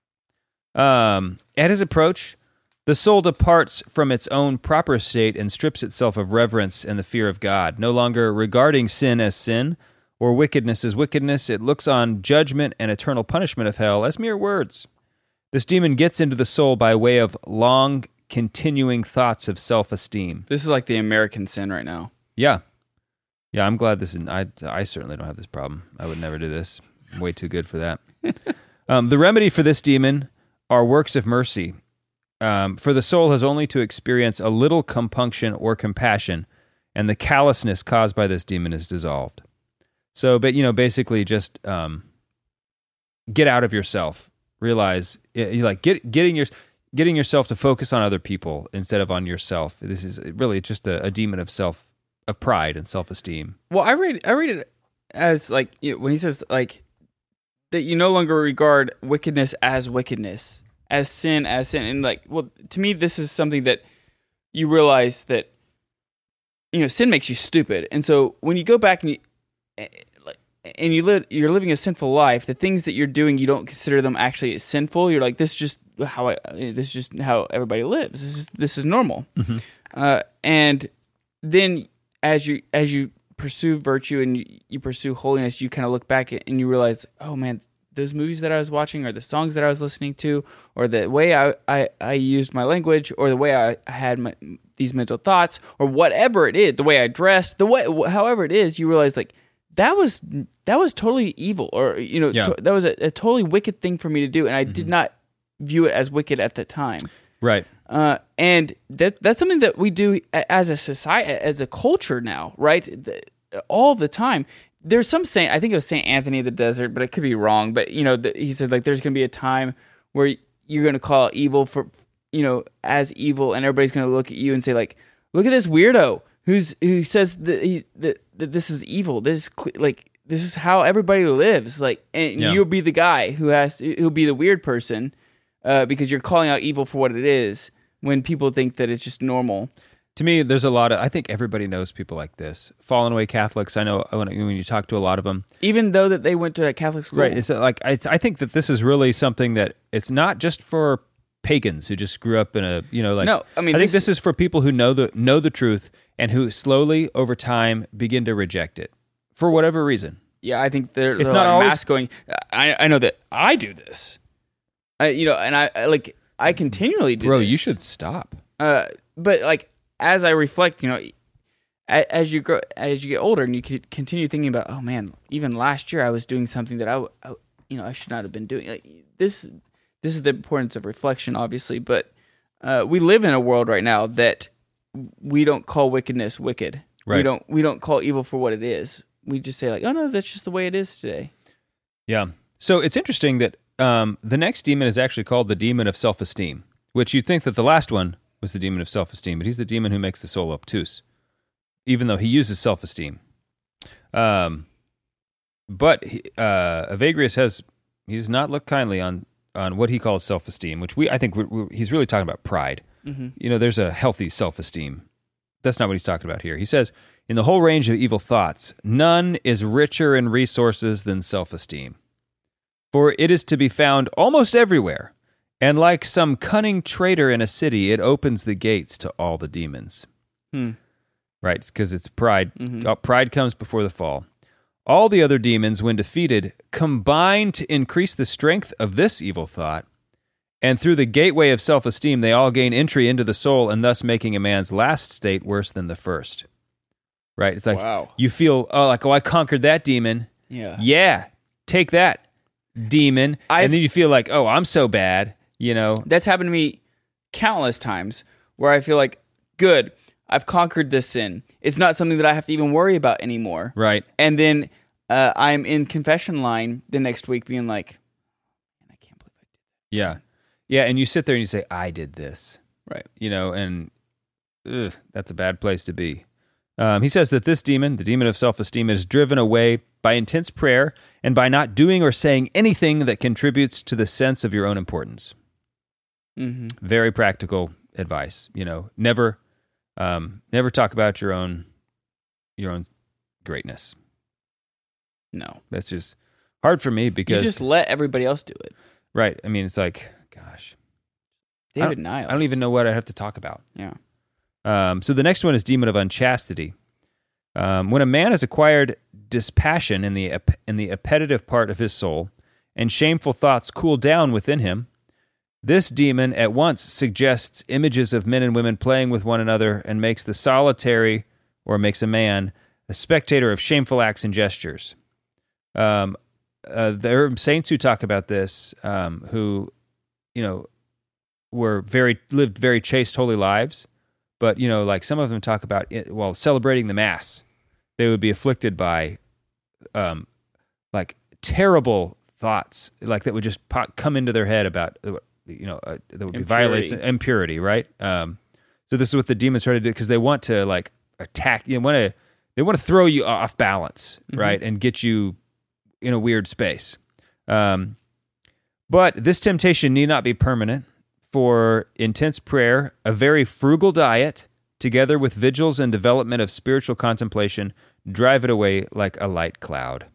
Um, at his approach, the soul departs from its own proper state and strips itself of reverence and the fear of God. No longer regarding sin as sin or wickedness as wickedness, it looks on judgment and eternal punishment of hell as mere words. This demon gets into the soul by way of long, continuing thoughts of self-esteem. This is like the American sin right now. Yeah. Yeah, I'm glad this is... I, I certainly don't have this problem. I would never do this. I'm way too good for that. um, the remedy for this demon are works of mercy. Um, for the soul has only to experience a little compunction or compassion, and the callousness caused by this demon is dissolved. So, but, you know, basically just um, get out of yourself. Realize, you like get, getting your... Getting yourself to focus on other people instead of on yourself. This is really just a, a demon of self, of pride and self-esteem. Well, I read I read it as like you know, when he says like that you no longer regard wickedness as wickedness, as sin as sin, and like well, to me this is something that you realize that you know sin makes you stupid, and so when you go back and you and you live you're living a sinful life, the things that you're doing you don't consider them actually as sinful. You're like, this is just how I this is just how everybody lives. This is this is normal, mm-hmm. uh, and then as you as you pursue virtue and you, you pursue holiness, you kind of look back and you realize, oh man, those movies that I was watching, or the songs that I was listening to, or the way I I, I used my language, or the way I had my, these mental thoughts, or whatever it is, the way I dressed, the way however it is, you realize like that was that was totally evil, or you know yeah. to, that was a, a totally wicked thing for me to do, and I mm-hmm. did not view it as wicked at the time. Right. Uh, and that that's something that we do as a society, as a culture now, right? The, all the time. There's some saint, I think it was Saint Anthony of the Desert, but I could be wrong. But, you know, the, he said, like, there's going to be a time where you're going to call evil for, you know, as evil, and everybody's going to look at you and say, like, look at this weirdo who's who says that, he, that, that this is evil. This is, like, this is how everybody lives. Like, and yeah. you'll be the guy who has, who'll be the weird person uh, because you're calling out evil for what it is when people think that it's just normal. To me, there's a lot of, I think everybody knows people like this. Fallen away Catholics, I know when, when you talk to a lot of them. Even though that they went to a Catholic school. Right. It's like, it's, I think that this is really something that it's not just for pagans who just grew up in a, you know, like, no, I mean, I think this, this is for people who know the, know the truth and who slowly over time begin to reject it for whatever reason. Yeah, I think they're, it's they're not like always mass going, I, I know that I do this. I, you know, and I, I like, I continually do Bro, this. you should stop. Uh, but like, as I reflect, you know, as you grow, as you get older, and you continue thinking about, oh man, even last year I was doing something that I, I you know, I should not have been doing. Like, this, this is the importance of reflection, obviously. But uh, we live in a world right now that we don't call wickedness wicked. Right. We don't. We don't call evil for what it is. We just say like, oh no, that's just the way it is today. Yeah. So it's interesting that um, the next demon is actually called the demon of self-esteem, which you'd think that the last one was the demon of self-esteem, but he's the demon who makes the soul obtuse, even though he uses self-esteem. Um, but he, uh, Evagrius has, he does not look kindly on, on what he calls self-esteem, which we, I think we, we, he's really talking about pride. Mm-hmm. You know, there's a healthy self-esteem. That's not what he's talking about here. He says, in the whole range of evil thoughts, none is richer in resources than self-esteem. For it is to be found almost everywhere, and like some cunning traitor in a city, it opens the gates to all the demons. Hmm. Right, because it's pride. Mm-hmm. Oh, pride comes before the fall. All the other demons, when defeated, combine to increase the strength of this evil thought, and through the gateway of self-esteem, they all gain entry into the soul, and thus making a man's last state worse than the first. Right? It's like, wow. You feel, oh, like, oh, I conquered that demon. Yeah. Yeah, take that, demon. I've, and then you feel like, oh, I'm so bad. You know, that's happened to me countless times where I feel like, good, I've conquered this sin. It's not something that I have to even worry about anymore. Right. And then uh, I'm in confession line the next week being like, I can't believe I did that. Yeah. Yeah, and you sit there and you say, I did this. Right. You know, and ugh, that's a bad place to be. Um, he says that this demon, the demon of self-esteem, is driven away by intense prayer and by not doing or saying anything that contributes to the sense of your own importance. Mm-hmm. Very practical advice. You know, never, um, never talk about your own, your own greatness. No, that's just hard for me because you just let everybody else do it. Right. I mean, it's like, gosh, David I don't, Niles. I don't even know what I have to talk about. Yeah. Um, so the next one is demon of unchastity. Um, when a man has acquired dispassion in the in the appetitive part of his soul, and shameful thoughts cool down within him, this demon at once suggests images of men and women playing with one another and makes the solitary, or makes a man, a spectator of shameful acts and gestures. Um, uh, there are saints who talk about this, um, who, you know, were very lived very chaste, holy lives. But, you know, like some of them talk about, it, while celebrating the Mass, they would be afflicted by, um, like, terrible thoughts, like, that would just pop, come into their head about, you know, uh, that would be violation, impurity, right? Um, so this is what the demons try to do, because they want to, like, attack, you know, want to, they want to throw you off balance, mm-hmm. right, and get you in a weird space. Um, but this temptation need not be permanent. For intense prayer, a very frugal diet, together with vigils and development of spiritual contemplation, drive it away like a light cloud.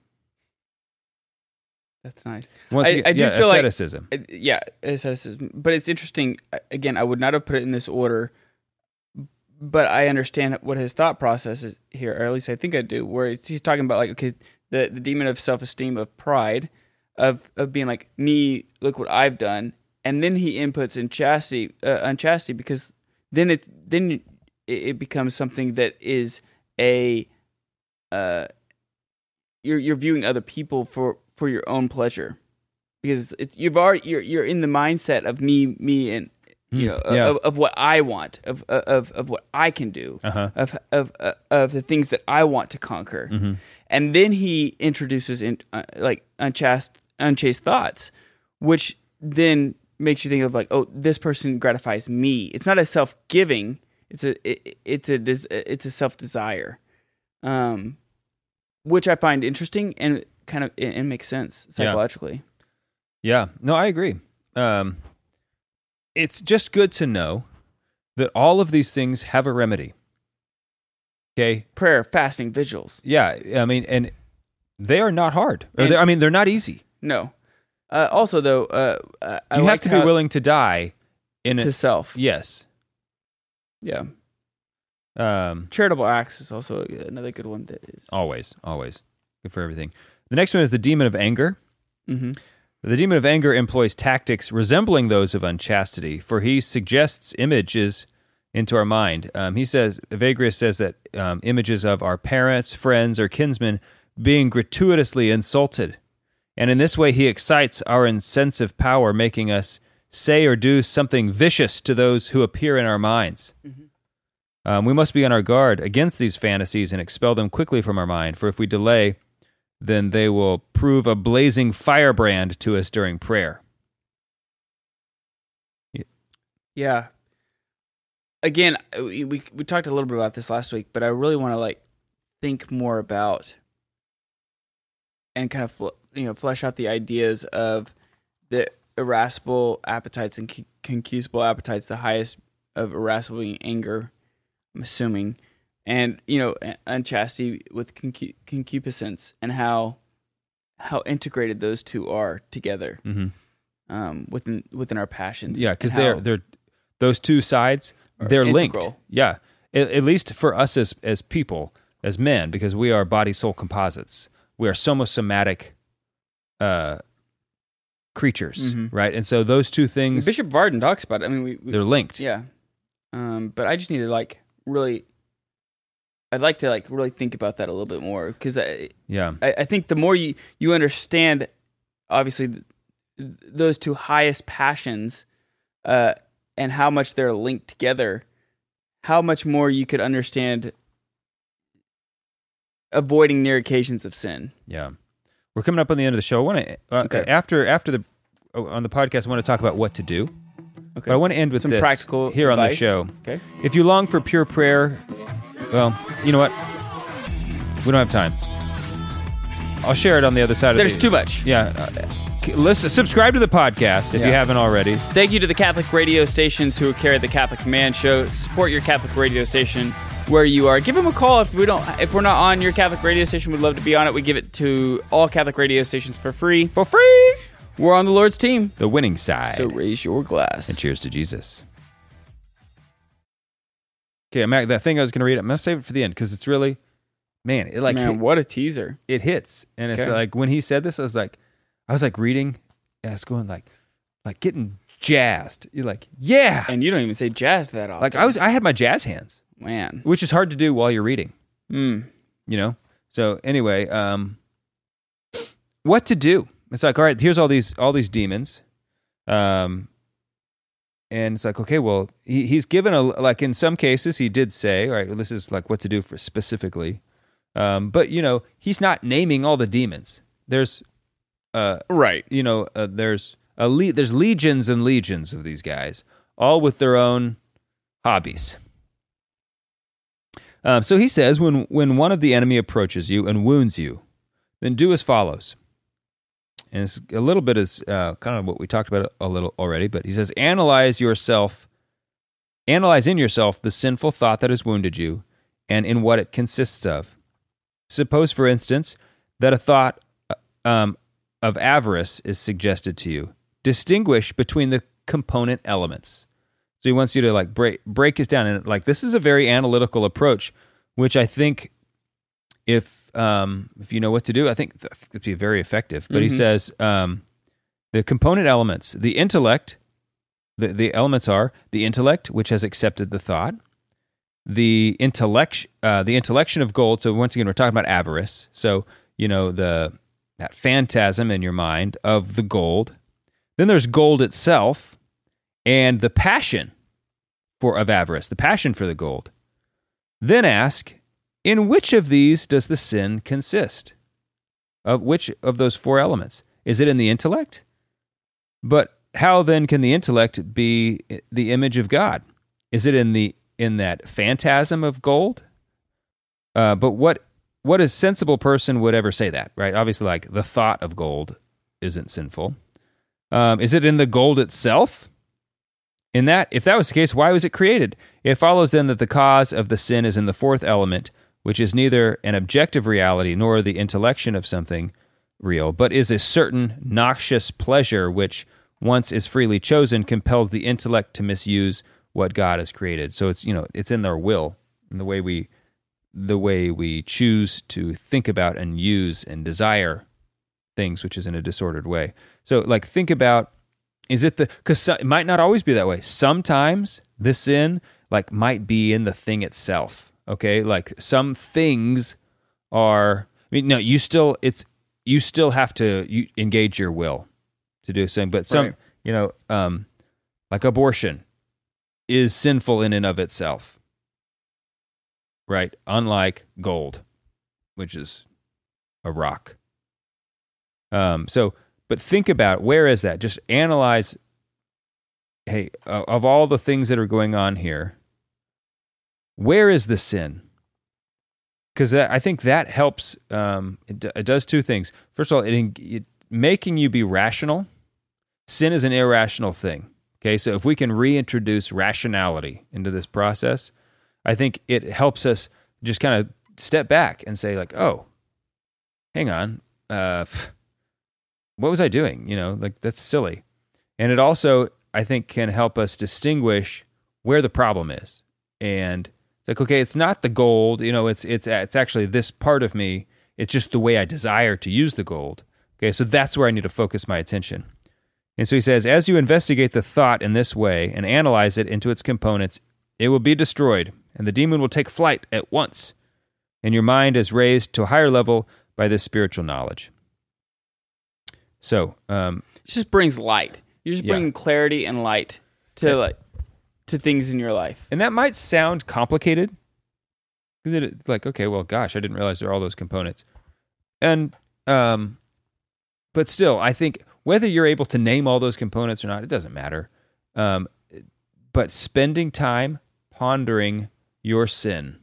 That's nice. Once I, again, I do yeah, feel asceticism. like, yeah, asceticism. But it's interesting. Again, I would not have put it in this order, but I understand what his thought process is here, or at least I think I do. Where he's talking about like, okay, the the demon of self-esteem, of pride, of of being like, me, look what I've done. And then he inputs in chastity, uh, unchastity, because then it then it, it becomes something that is a uh, you're you're viewing other people for, for your own pleasure, because it, you've already you're you're in the mindset of me me and you know yeah. of, of what I want, of of of what I can do, uh-huh. of of uh, of the things that I want to conquer, mm-hmm. and then he introduces in uh, like unchaste unchaste thoughts, which then makes you think of like, oh, this person gratifies me. It's not a self-giving. It's a it, it's a it's a self-desire, um, which I find interesting and kind of it, it makes sense psychologically. Yeah. yeah. No, I agree. Um, it's just good to know that all of these things have a remedy. Okay. Prayer, fasting, vigils. Yeah. I mean, and they are not hard. Or I mean, they're not easy. No. Uh, also, though, uh, I you have to be how, willing to die in to a, self. Yes. Yeah. Um, Charitable acts is also another good one. That is always, always good for everything. The next one is the demon of anger. Mm-hmm. The demon of anger employs tactics resembling those of unchastity, for he suggests images into our mind. Um, he says, Evagrius says that um, images of our parents, friends, or kinsmen being gratuitously insulted. And in this way, he excites our incensive power, making us say or do something vicious to those who appear in our minds. Mm-hmm. Um, we must be on our guard against these fantasies and expel them quickly from our mind, for if we delay, then they will prove a blazing firebrand to us during prayer. Yeah. yeah. Again, we, we we talked a little bit about this last week, but I really want to like think more about and kind of you know flesh out the ideas of the irascible appetites and concupiscible appetites, the highest of irascible being anger, I'm assuming, and you know unchastity with concu- concupiscence, and how how integrated those two are together mm-hmm. um, within within our passions. Yeah, because they're they're those two sides they're integral. linked. Yeah, at, at least for us as as people, as men, because we are body soul composites. We are somasomatic uh, creatures, mm-hmm. right? And so those two things, Bishop Varden talks about it. I mean, we, we, they're linked. Yeah, um, but I just need to like really. I'd like to like really think about that a little bit more because I yeah I, I think the more you you understand, obviously, th- those two highest passions, uh, and how much they're linked together, how much more you could understand avoiding near occasions of sin. Yeah, we're coming up on the end of the show. I want to uh, okay. after after the on the podcast, I want to talk about what to do But I want to end with Some this practical here on the advice. show. Okay. If you long for pure prayer, well, you know what? We don't have time. I'll share it on the other side There's of the... too much. Yeah. Uh, listen, subscribe to the podcast if Yeah. you haven't already. Thank you to the Catholic radio stations who carry the Catholic Man Show. Support your Catholic radio station where you are. Give them a call if we don't. If we're not on your Catholic radio station, we'd love to be on it. We give it to all Catholic radio stations for free. For free. We're on the Lord's team. The winning side. So raise your glass. And cheers to Jesus. Okay, I'm at, that thing I was going to read, I'm going to save it for the end because it's really, man, it like Man, hit- what a teaser. it hits. And it's Okay. like, when he said this, I was like, I was like reading, and I was going like, like getting jazzed. You're like, yeah. And you don't even say jazz that often. Like I was, I had my jazz hands, Man. which is hard to do while you're reading, Mm. you know? So anyway, um, what to do? It's like, all right, here's all these, all these demons. Um, and it's like, okay, well, he, he's given a, like in some cases he did say, all right, well, this is like what to do for specifically. Um, but you know, he's not naming all the demons. There's, uh, right. You know, uh, there's a le- there's legions and legions of these guys, all with their own hobbies. Um, so he says, when when one of the enemy approaches you and wounds you, then do as follows. And it's a little bit is uh, kind of what we talked about a little already, but he says, analyze yourself, analyze in yourself the sinful thought that has wounded you and in what it consists of. Suppose, for instance, that a thought um, of avarice is suggested to you. Distinguish between the component elements. So he wants you to like break break this down, and like this is a very analytical approach, which I think if um, if you know what to do, I think that would be very effective. But he Mhm. says um, the component elements, the intellect, the the elements are the intellect, which has accepted the thought, the intellect, uh, the intellection of gold. So once again, we're talking about avarice. So you know the that phantasm in your mind of the gold. Then there's gold itself. And the passion for of avarice, the passion for the gold. Then ask, in which of these does the sin consist? Of which of those four elements? Is it in the intellect? But how then can the intellect be the image of God? Is it in the in that phantasm of gold? Uh, but what what a sensible person would ever say that, right? Obviously, like the thought of gold isn't sinful. Um, is it in the gold itself? In that, if that was the case, why was it created? It follows then that the cause of the sin is in the fourth element, which is neither an objective reality nor the intellection of something real, but is a certain noxious pleasure which, once is freely chosen, compels the intellect to misuse what God has created. So it's, you know, it's in their will, in the way we, the way we choose to think about and use and desire things, which is in a disordered way. So, like, think about. Is it the, because it might not always be that way. Sometimes the sin, like, might be in the thing itself, okay? Like, some things are, I mean, no, you still, it's, you still have to you engage your will to do something, but some, Right. you know, um, like abortion is sinful in and of itself, right? Unlike gold, which is a rock. Um, so, But think about, where is that? Just analyze, hey, uh, of all the things that are going on here, where is the sin? Because I think that helps, um, it, it does two things. First of all, it, it making you be rational. Sin is an irrational thing, okay? So if we can reintroduce rationality into this process, I think it helps us just kind of step back and say like, oh, hang on, uh, what was I doing? You know, like that's silly. And it also, I think, can help us distinguish where the problem is. And it's like, okay, it's not the gold, you know, it's it's it's actually this part of me. It's just the way I desire to use the gold. Okay, so that's where I need to focus my attention. And so he says, as you investigate the thought in this way and analyze it into its components, it will be destroyed, and the demon will take flight at once. And your mind is raised to a higher level by this spiritual knowledge. So, um, it just brings light. You're just Yeah. bringing clarity and light to Yeah. like to things in your life. and that might sound complicated, because it's like, okay, well, gosh, I didn't realize there are all those components. And, um, but still, I think whether you're able to name all those components or not, it doesn't matter. Um, but spending time pondering your sin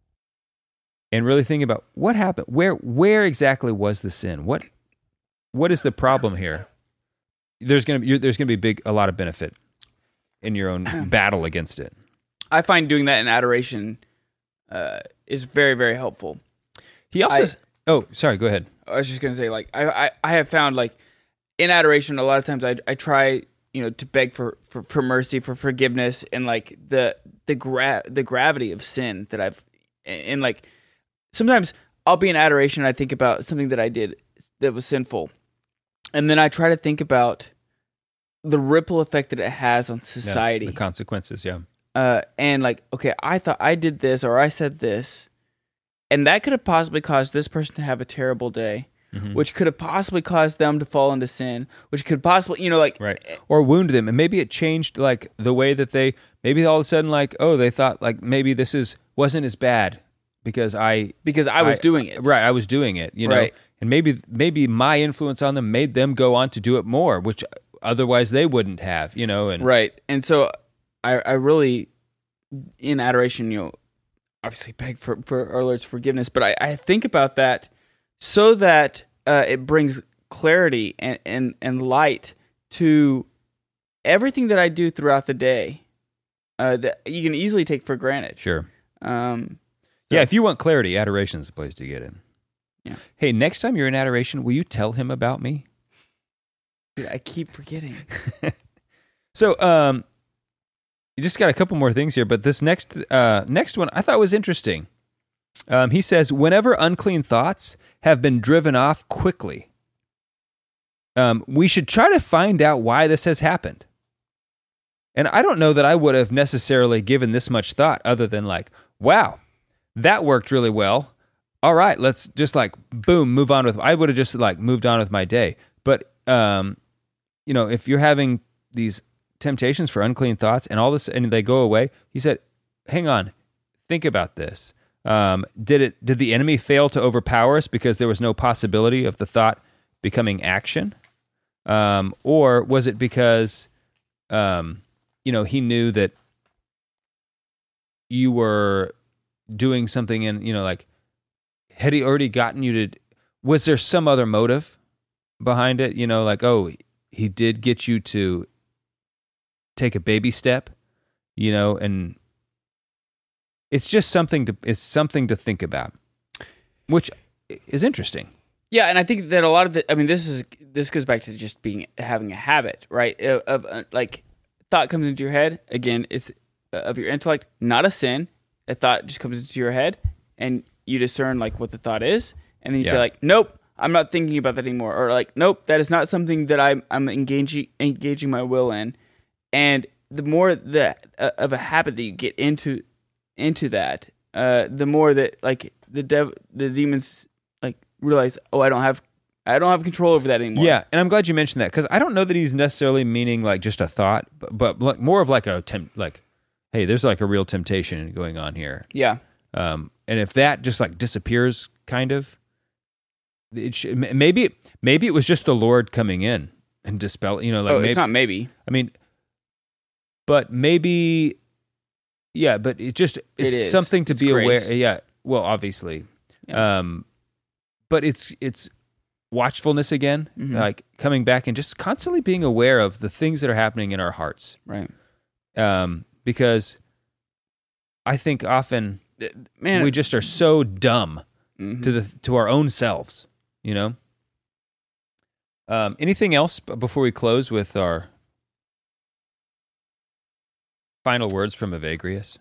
and really thinking about what happened. Where where exactly was the sin? What what is the problem here? There's gonna be there's gonna be big a lot of benefit in your own battle against it. I find doing that in adoration uh, is very, very helpful. He also. I, oh, sorry. Go ahead. I was just gonna say, like, I, I, I have found, like, in adoration, a lot of times I, I try, you know, to beg for, for, for mercy, for forgiveness, and like the the gra- the gravity of sin that I've, and like, sometimes I'll be in adoration and I think about something that I did that was sinful, and then I try to think about the ripple effect that it has on society, yeah, the consequences, yeah. Uh, and like, okay, I thought I did this or I said this, and that could have possibly caused this person to have a terrible day, mm-hmm. which could have possibly caused them to fall into sin, which could possibly, you know, like... Right. Or wound them. And maybe it changed, like, the way that they... Maybe all of a sudden, like, oh, they thought, like, maybe this is wasn't as bad because I... Because I was I, doing it. Right, I was doing it, you know? Right. And maybe maybe my influence on them made them go on to do it more, which otherwise they wouldn't have, you know? And Right. And so I, I really... in adoration, you know, obviously beg for, for our Lord's forgiveness, but I, I think about that so that uh, it brings clarity and, and, and light to everything that I do throughout the day uh, that you can easily take for granted. Sure. Um, so. Yeah, if you want clarity, adoration is the place to get in. Yeah. Hey, next time you're in adoration, will you tell him about me? Dude, I keep forgetting. so, um... You just got a couple more things here, but this next uh, next one I thought was interesting. Um, he says, whenever unclean thoughts have been driven off quickly, um, we should try to find out why this has happened. And I don't know that I would have necessarily given this much thought other than like, wow, that worked really well. All right, let's just like, boom, move on with, I would have just like moved on with my day. But, um, you know, if you're having these temptations for unclean thoughts and all this, and they go away, he said, hang on, think about this. Um, did it, did the enemy fail to overpower us because there was no possibility of the thought becoming action? Um, or was it because, um, you know, he knew that you were doing something and, you know, like, had he already gotten you to, was there some other motive behind it? You know, like, oh, he did get you to take a baby step, you know, and it's just something to, it's something to think about, which is interesting. Yeah. And I think that a lot of the, I mean, this is, this goes back to just being, having a habit, right? Of, of uh, like thought comes into your head. Again, it's uh, of your intellect, not a sin. A thought just comes into your head and you discern like what the thought is. And then you Yeah. say like, nope, I'm not thinking about that anymore. Or like, nope, that is not something that I'm, I'm engaging, engaging my will in. And the more that uh, of a habit that you get into into that, uh, the more that like the dev, the demons like realize, oh, I don't have, I don't have control over that anymore. Yeah, and I'm glad you mentioned that because I don't know that he's necessarily meaning like just a thought, but, but like more of like a temp, like, hey, there's like a real temptation going on here. Yeah. Um, and if that just like disappears, kind of, it should, maybe maybe it was just the Lord coming in and dispel. You know, like oh, maybe, it's not maybe. I mean. But maybe, yeah, but it just it's it is. something to it's be grace. aware. Yeah, well, obviously, yeah. um, but it's it's watchfulness again, mm-hmm. like coming back and just constantly being aware of the things that are happening in our hearts, right? Um, because I think often, man, we just are so dumb mm-hmm. to the to our own selves, you know. Um, anything else before we close with our final words from Evagrius?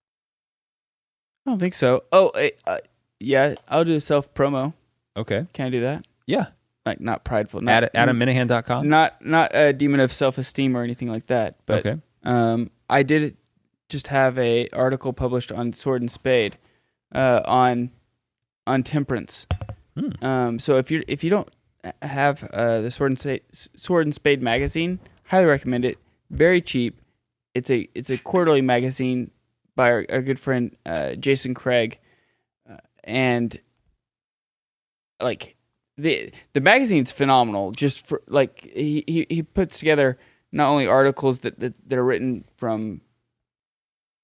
I don't think so. Oh, uh, yeah, I'll do a self promo. Okay, can I do that? Yeah, like not prideful. Not, Ad, adam minahan dot com. Not not a demon of self esteem or anything like that. But okay. um, I did just have a article published on Sword and Spade, uh, on on temperance. Hmm. Um, so if you if you don't have uh, the Sword and Spade, Sword and Spade magazine, highly recommend it. Very cheap. It's a it's a quarterly magazine by our, our good friend uh, Jason Craig, uh, and like the the magazine's phenomenal. Just for like he, he, he puts together not only articles that, that that are written from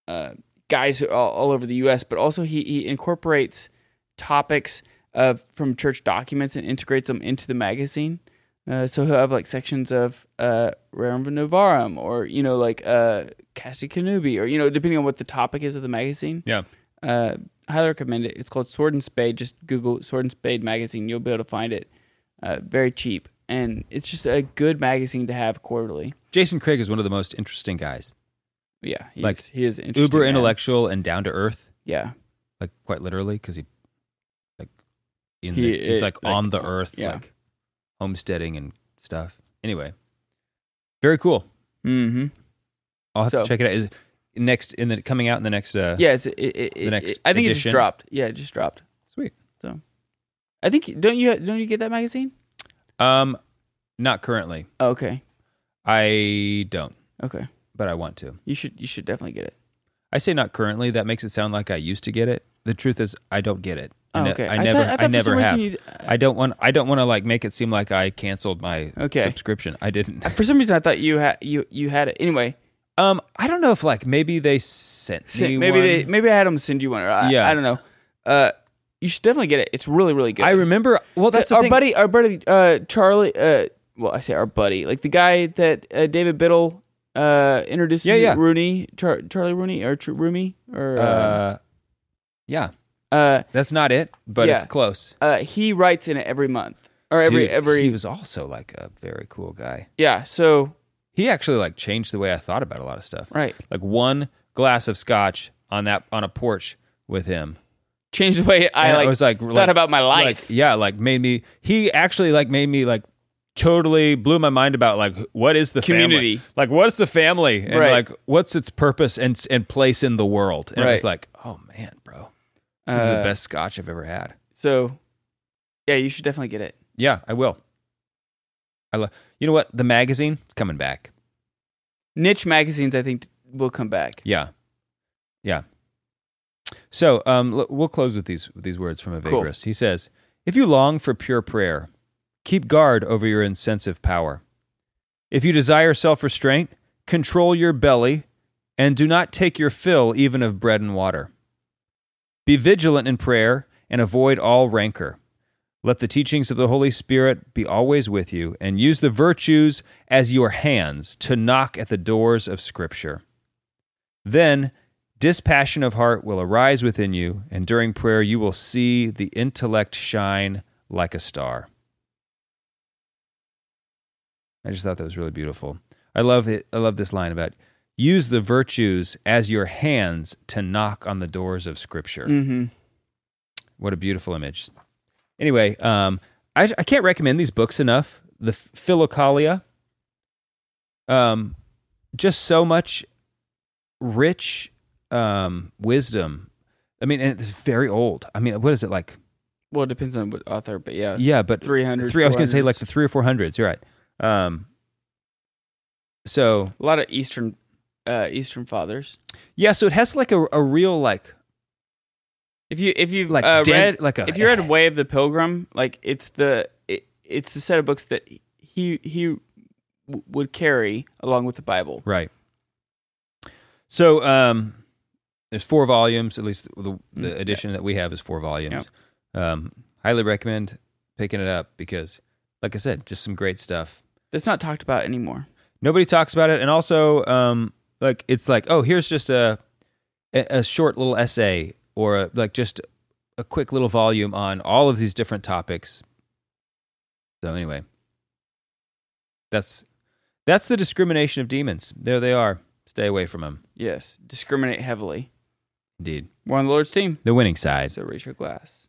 uh, guys all, all over the U S, but also he, he incorporates topics of from church documents and integrates them into the magazine. Uh, so he'll have like sections of uh, Rerum Novarum, or you know, like uh, Casti Connubii, or you know, depending on what the topic is of the magazine. Yeah, uh, highly recommend it. It's called Sword and Spade. Just Google Sword and Spade magazine. You'll be able to find it. Uh, very cheap, and it's just a good magazine to have quarterly. Jason Craig is one of the most interesting guys. Yeah, he's, like he is interesting, uber man. intellectual and down to earth. Yeah, like quite literally, because he like in He- the, he's it- like, like, on the earth, yeah. like homesteading and stuff. Anyway, very cool. Mm-hmm. I'll have So- to check it out. Is it next in the coming out in the next? Uh, Yeah, it's, it, it, the next it, I think it edition? just dropped. Yeah, it just dropped. Sweet. So, I think don't you don't you get that magazine? Um, not currently. Oh, okay. I don't. Okay. But I want to. You should you should definitely get it. I say not currently. That makes it sound like I used to get it. The truth is, I don't get it. I, Oh, ne- okay. I I never. thought- I I, thought for never some reason have. you'd- I don't want. I don't want to like make it seem like I canceled my Okay. subscription. I didn't. For some reason, I thought you had you you had it. Anyway, Um, I don't know if like maybe they sent me maybe one. they maybe I had them send you one. Or I, Yeah. I don't know. Uh, you should definitely get it. It's really really good. I remember. Well, that's the our thing. buddy. Our buddy uh, Charlie. Uh, well, I say our buddy, like the guy that uh, David Biddle uh, introduced. Yeah, yeah. Rooney, Char- Charlie Rooney, or Ch- Roomy, or uh, Uh, yeah. Uh, That's not it, but yeah. it's close. Uh, he writes in it every month or every Dude, every. He was also like a very cool guy. Yeah. So he actually like changed the way I thought about a lot of stuff. Right. Like one glass of scotch on that on a porch with him changed the way I And like, was like thought like- about my life. like, yeah, like made me. He actually like made me like totally blew my mind about like what is the Community. family? Like what's the family and Right. like what's its purpose and and place in the world? And I was Right. like, oh man, bro, this is the Uh, best scotch I've ever had. So, yeah, you should definitely get it. Yeah, I will. I love. You know what? The magazine is coming back. Niche magazines, I think, will come back. Yeah, yeah. So, um, l- we'll close with these with these words from Evagrius. He says, "If you long for pure prayer, keep guard over your incensive power. If you desire self-restraint, control your belly, and do not take your fill even of bread and water. Be vigilant in prayer and avoid all rancor. Let the teachings of the Holy Spirit be always with you, and use the virtues as your hands to knock at the doors of Scripture. Then dispassion of heart will arise within you, and during prayer you will see the intellect shine like a star." I just thought that was really beautiful. I love it. I love this line about use the virtues as your hands to knock on the doors of Scripture. Mm-hmm. What a beautiful image. Anyway, um, I, I can't recommend these books enough. The Philokalia, um, just so much rich um, wisdom. I mean, and it's very old. I mean, what is it like? Well, it depends on what author, but yeah. Yeah, but three hundred. Three. I was going to say like the three or four hundreds. You're right. Um, so a lot of Eastern, uh, Eastern fathers. Yeah, so it has like a, a real like. If you if you've Like uh, dent- read like a- if you read Way of the Pilgrim, like it's the it, it's the set of books that he he w- would carry along with the Bible. Right. So um, there's four volumes. At least the, the Mm, edition that we have is four volumes. Um, highly recommend picking it up because, like I said, just some great stuff. That's not talked about anymore. Nobody talks about it, and also um, like it's like, oh, here's just a a a short little essay or a, like just a quick little volume on all of these different topics. So anyway, that's that's the discrimination of demons. There they are. Stay away from them. Yes, discriminate heavily. Indeed. We're on the Lord's team. The winning side. So raise your glass.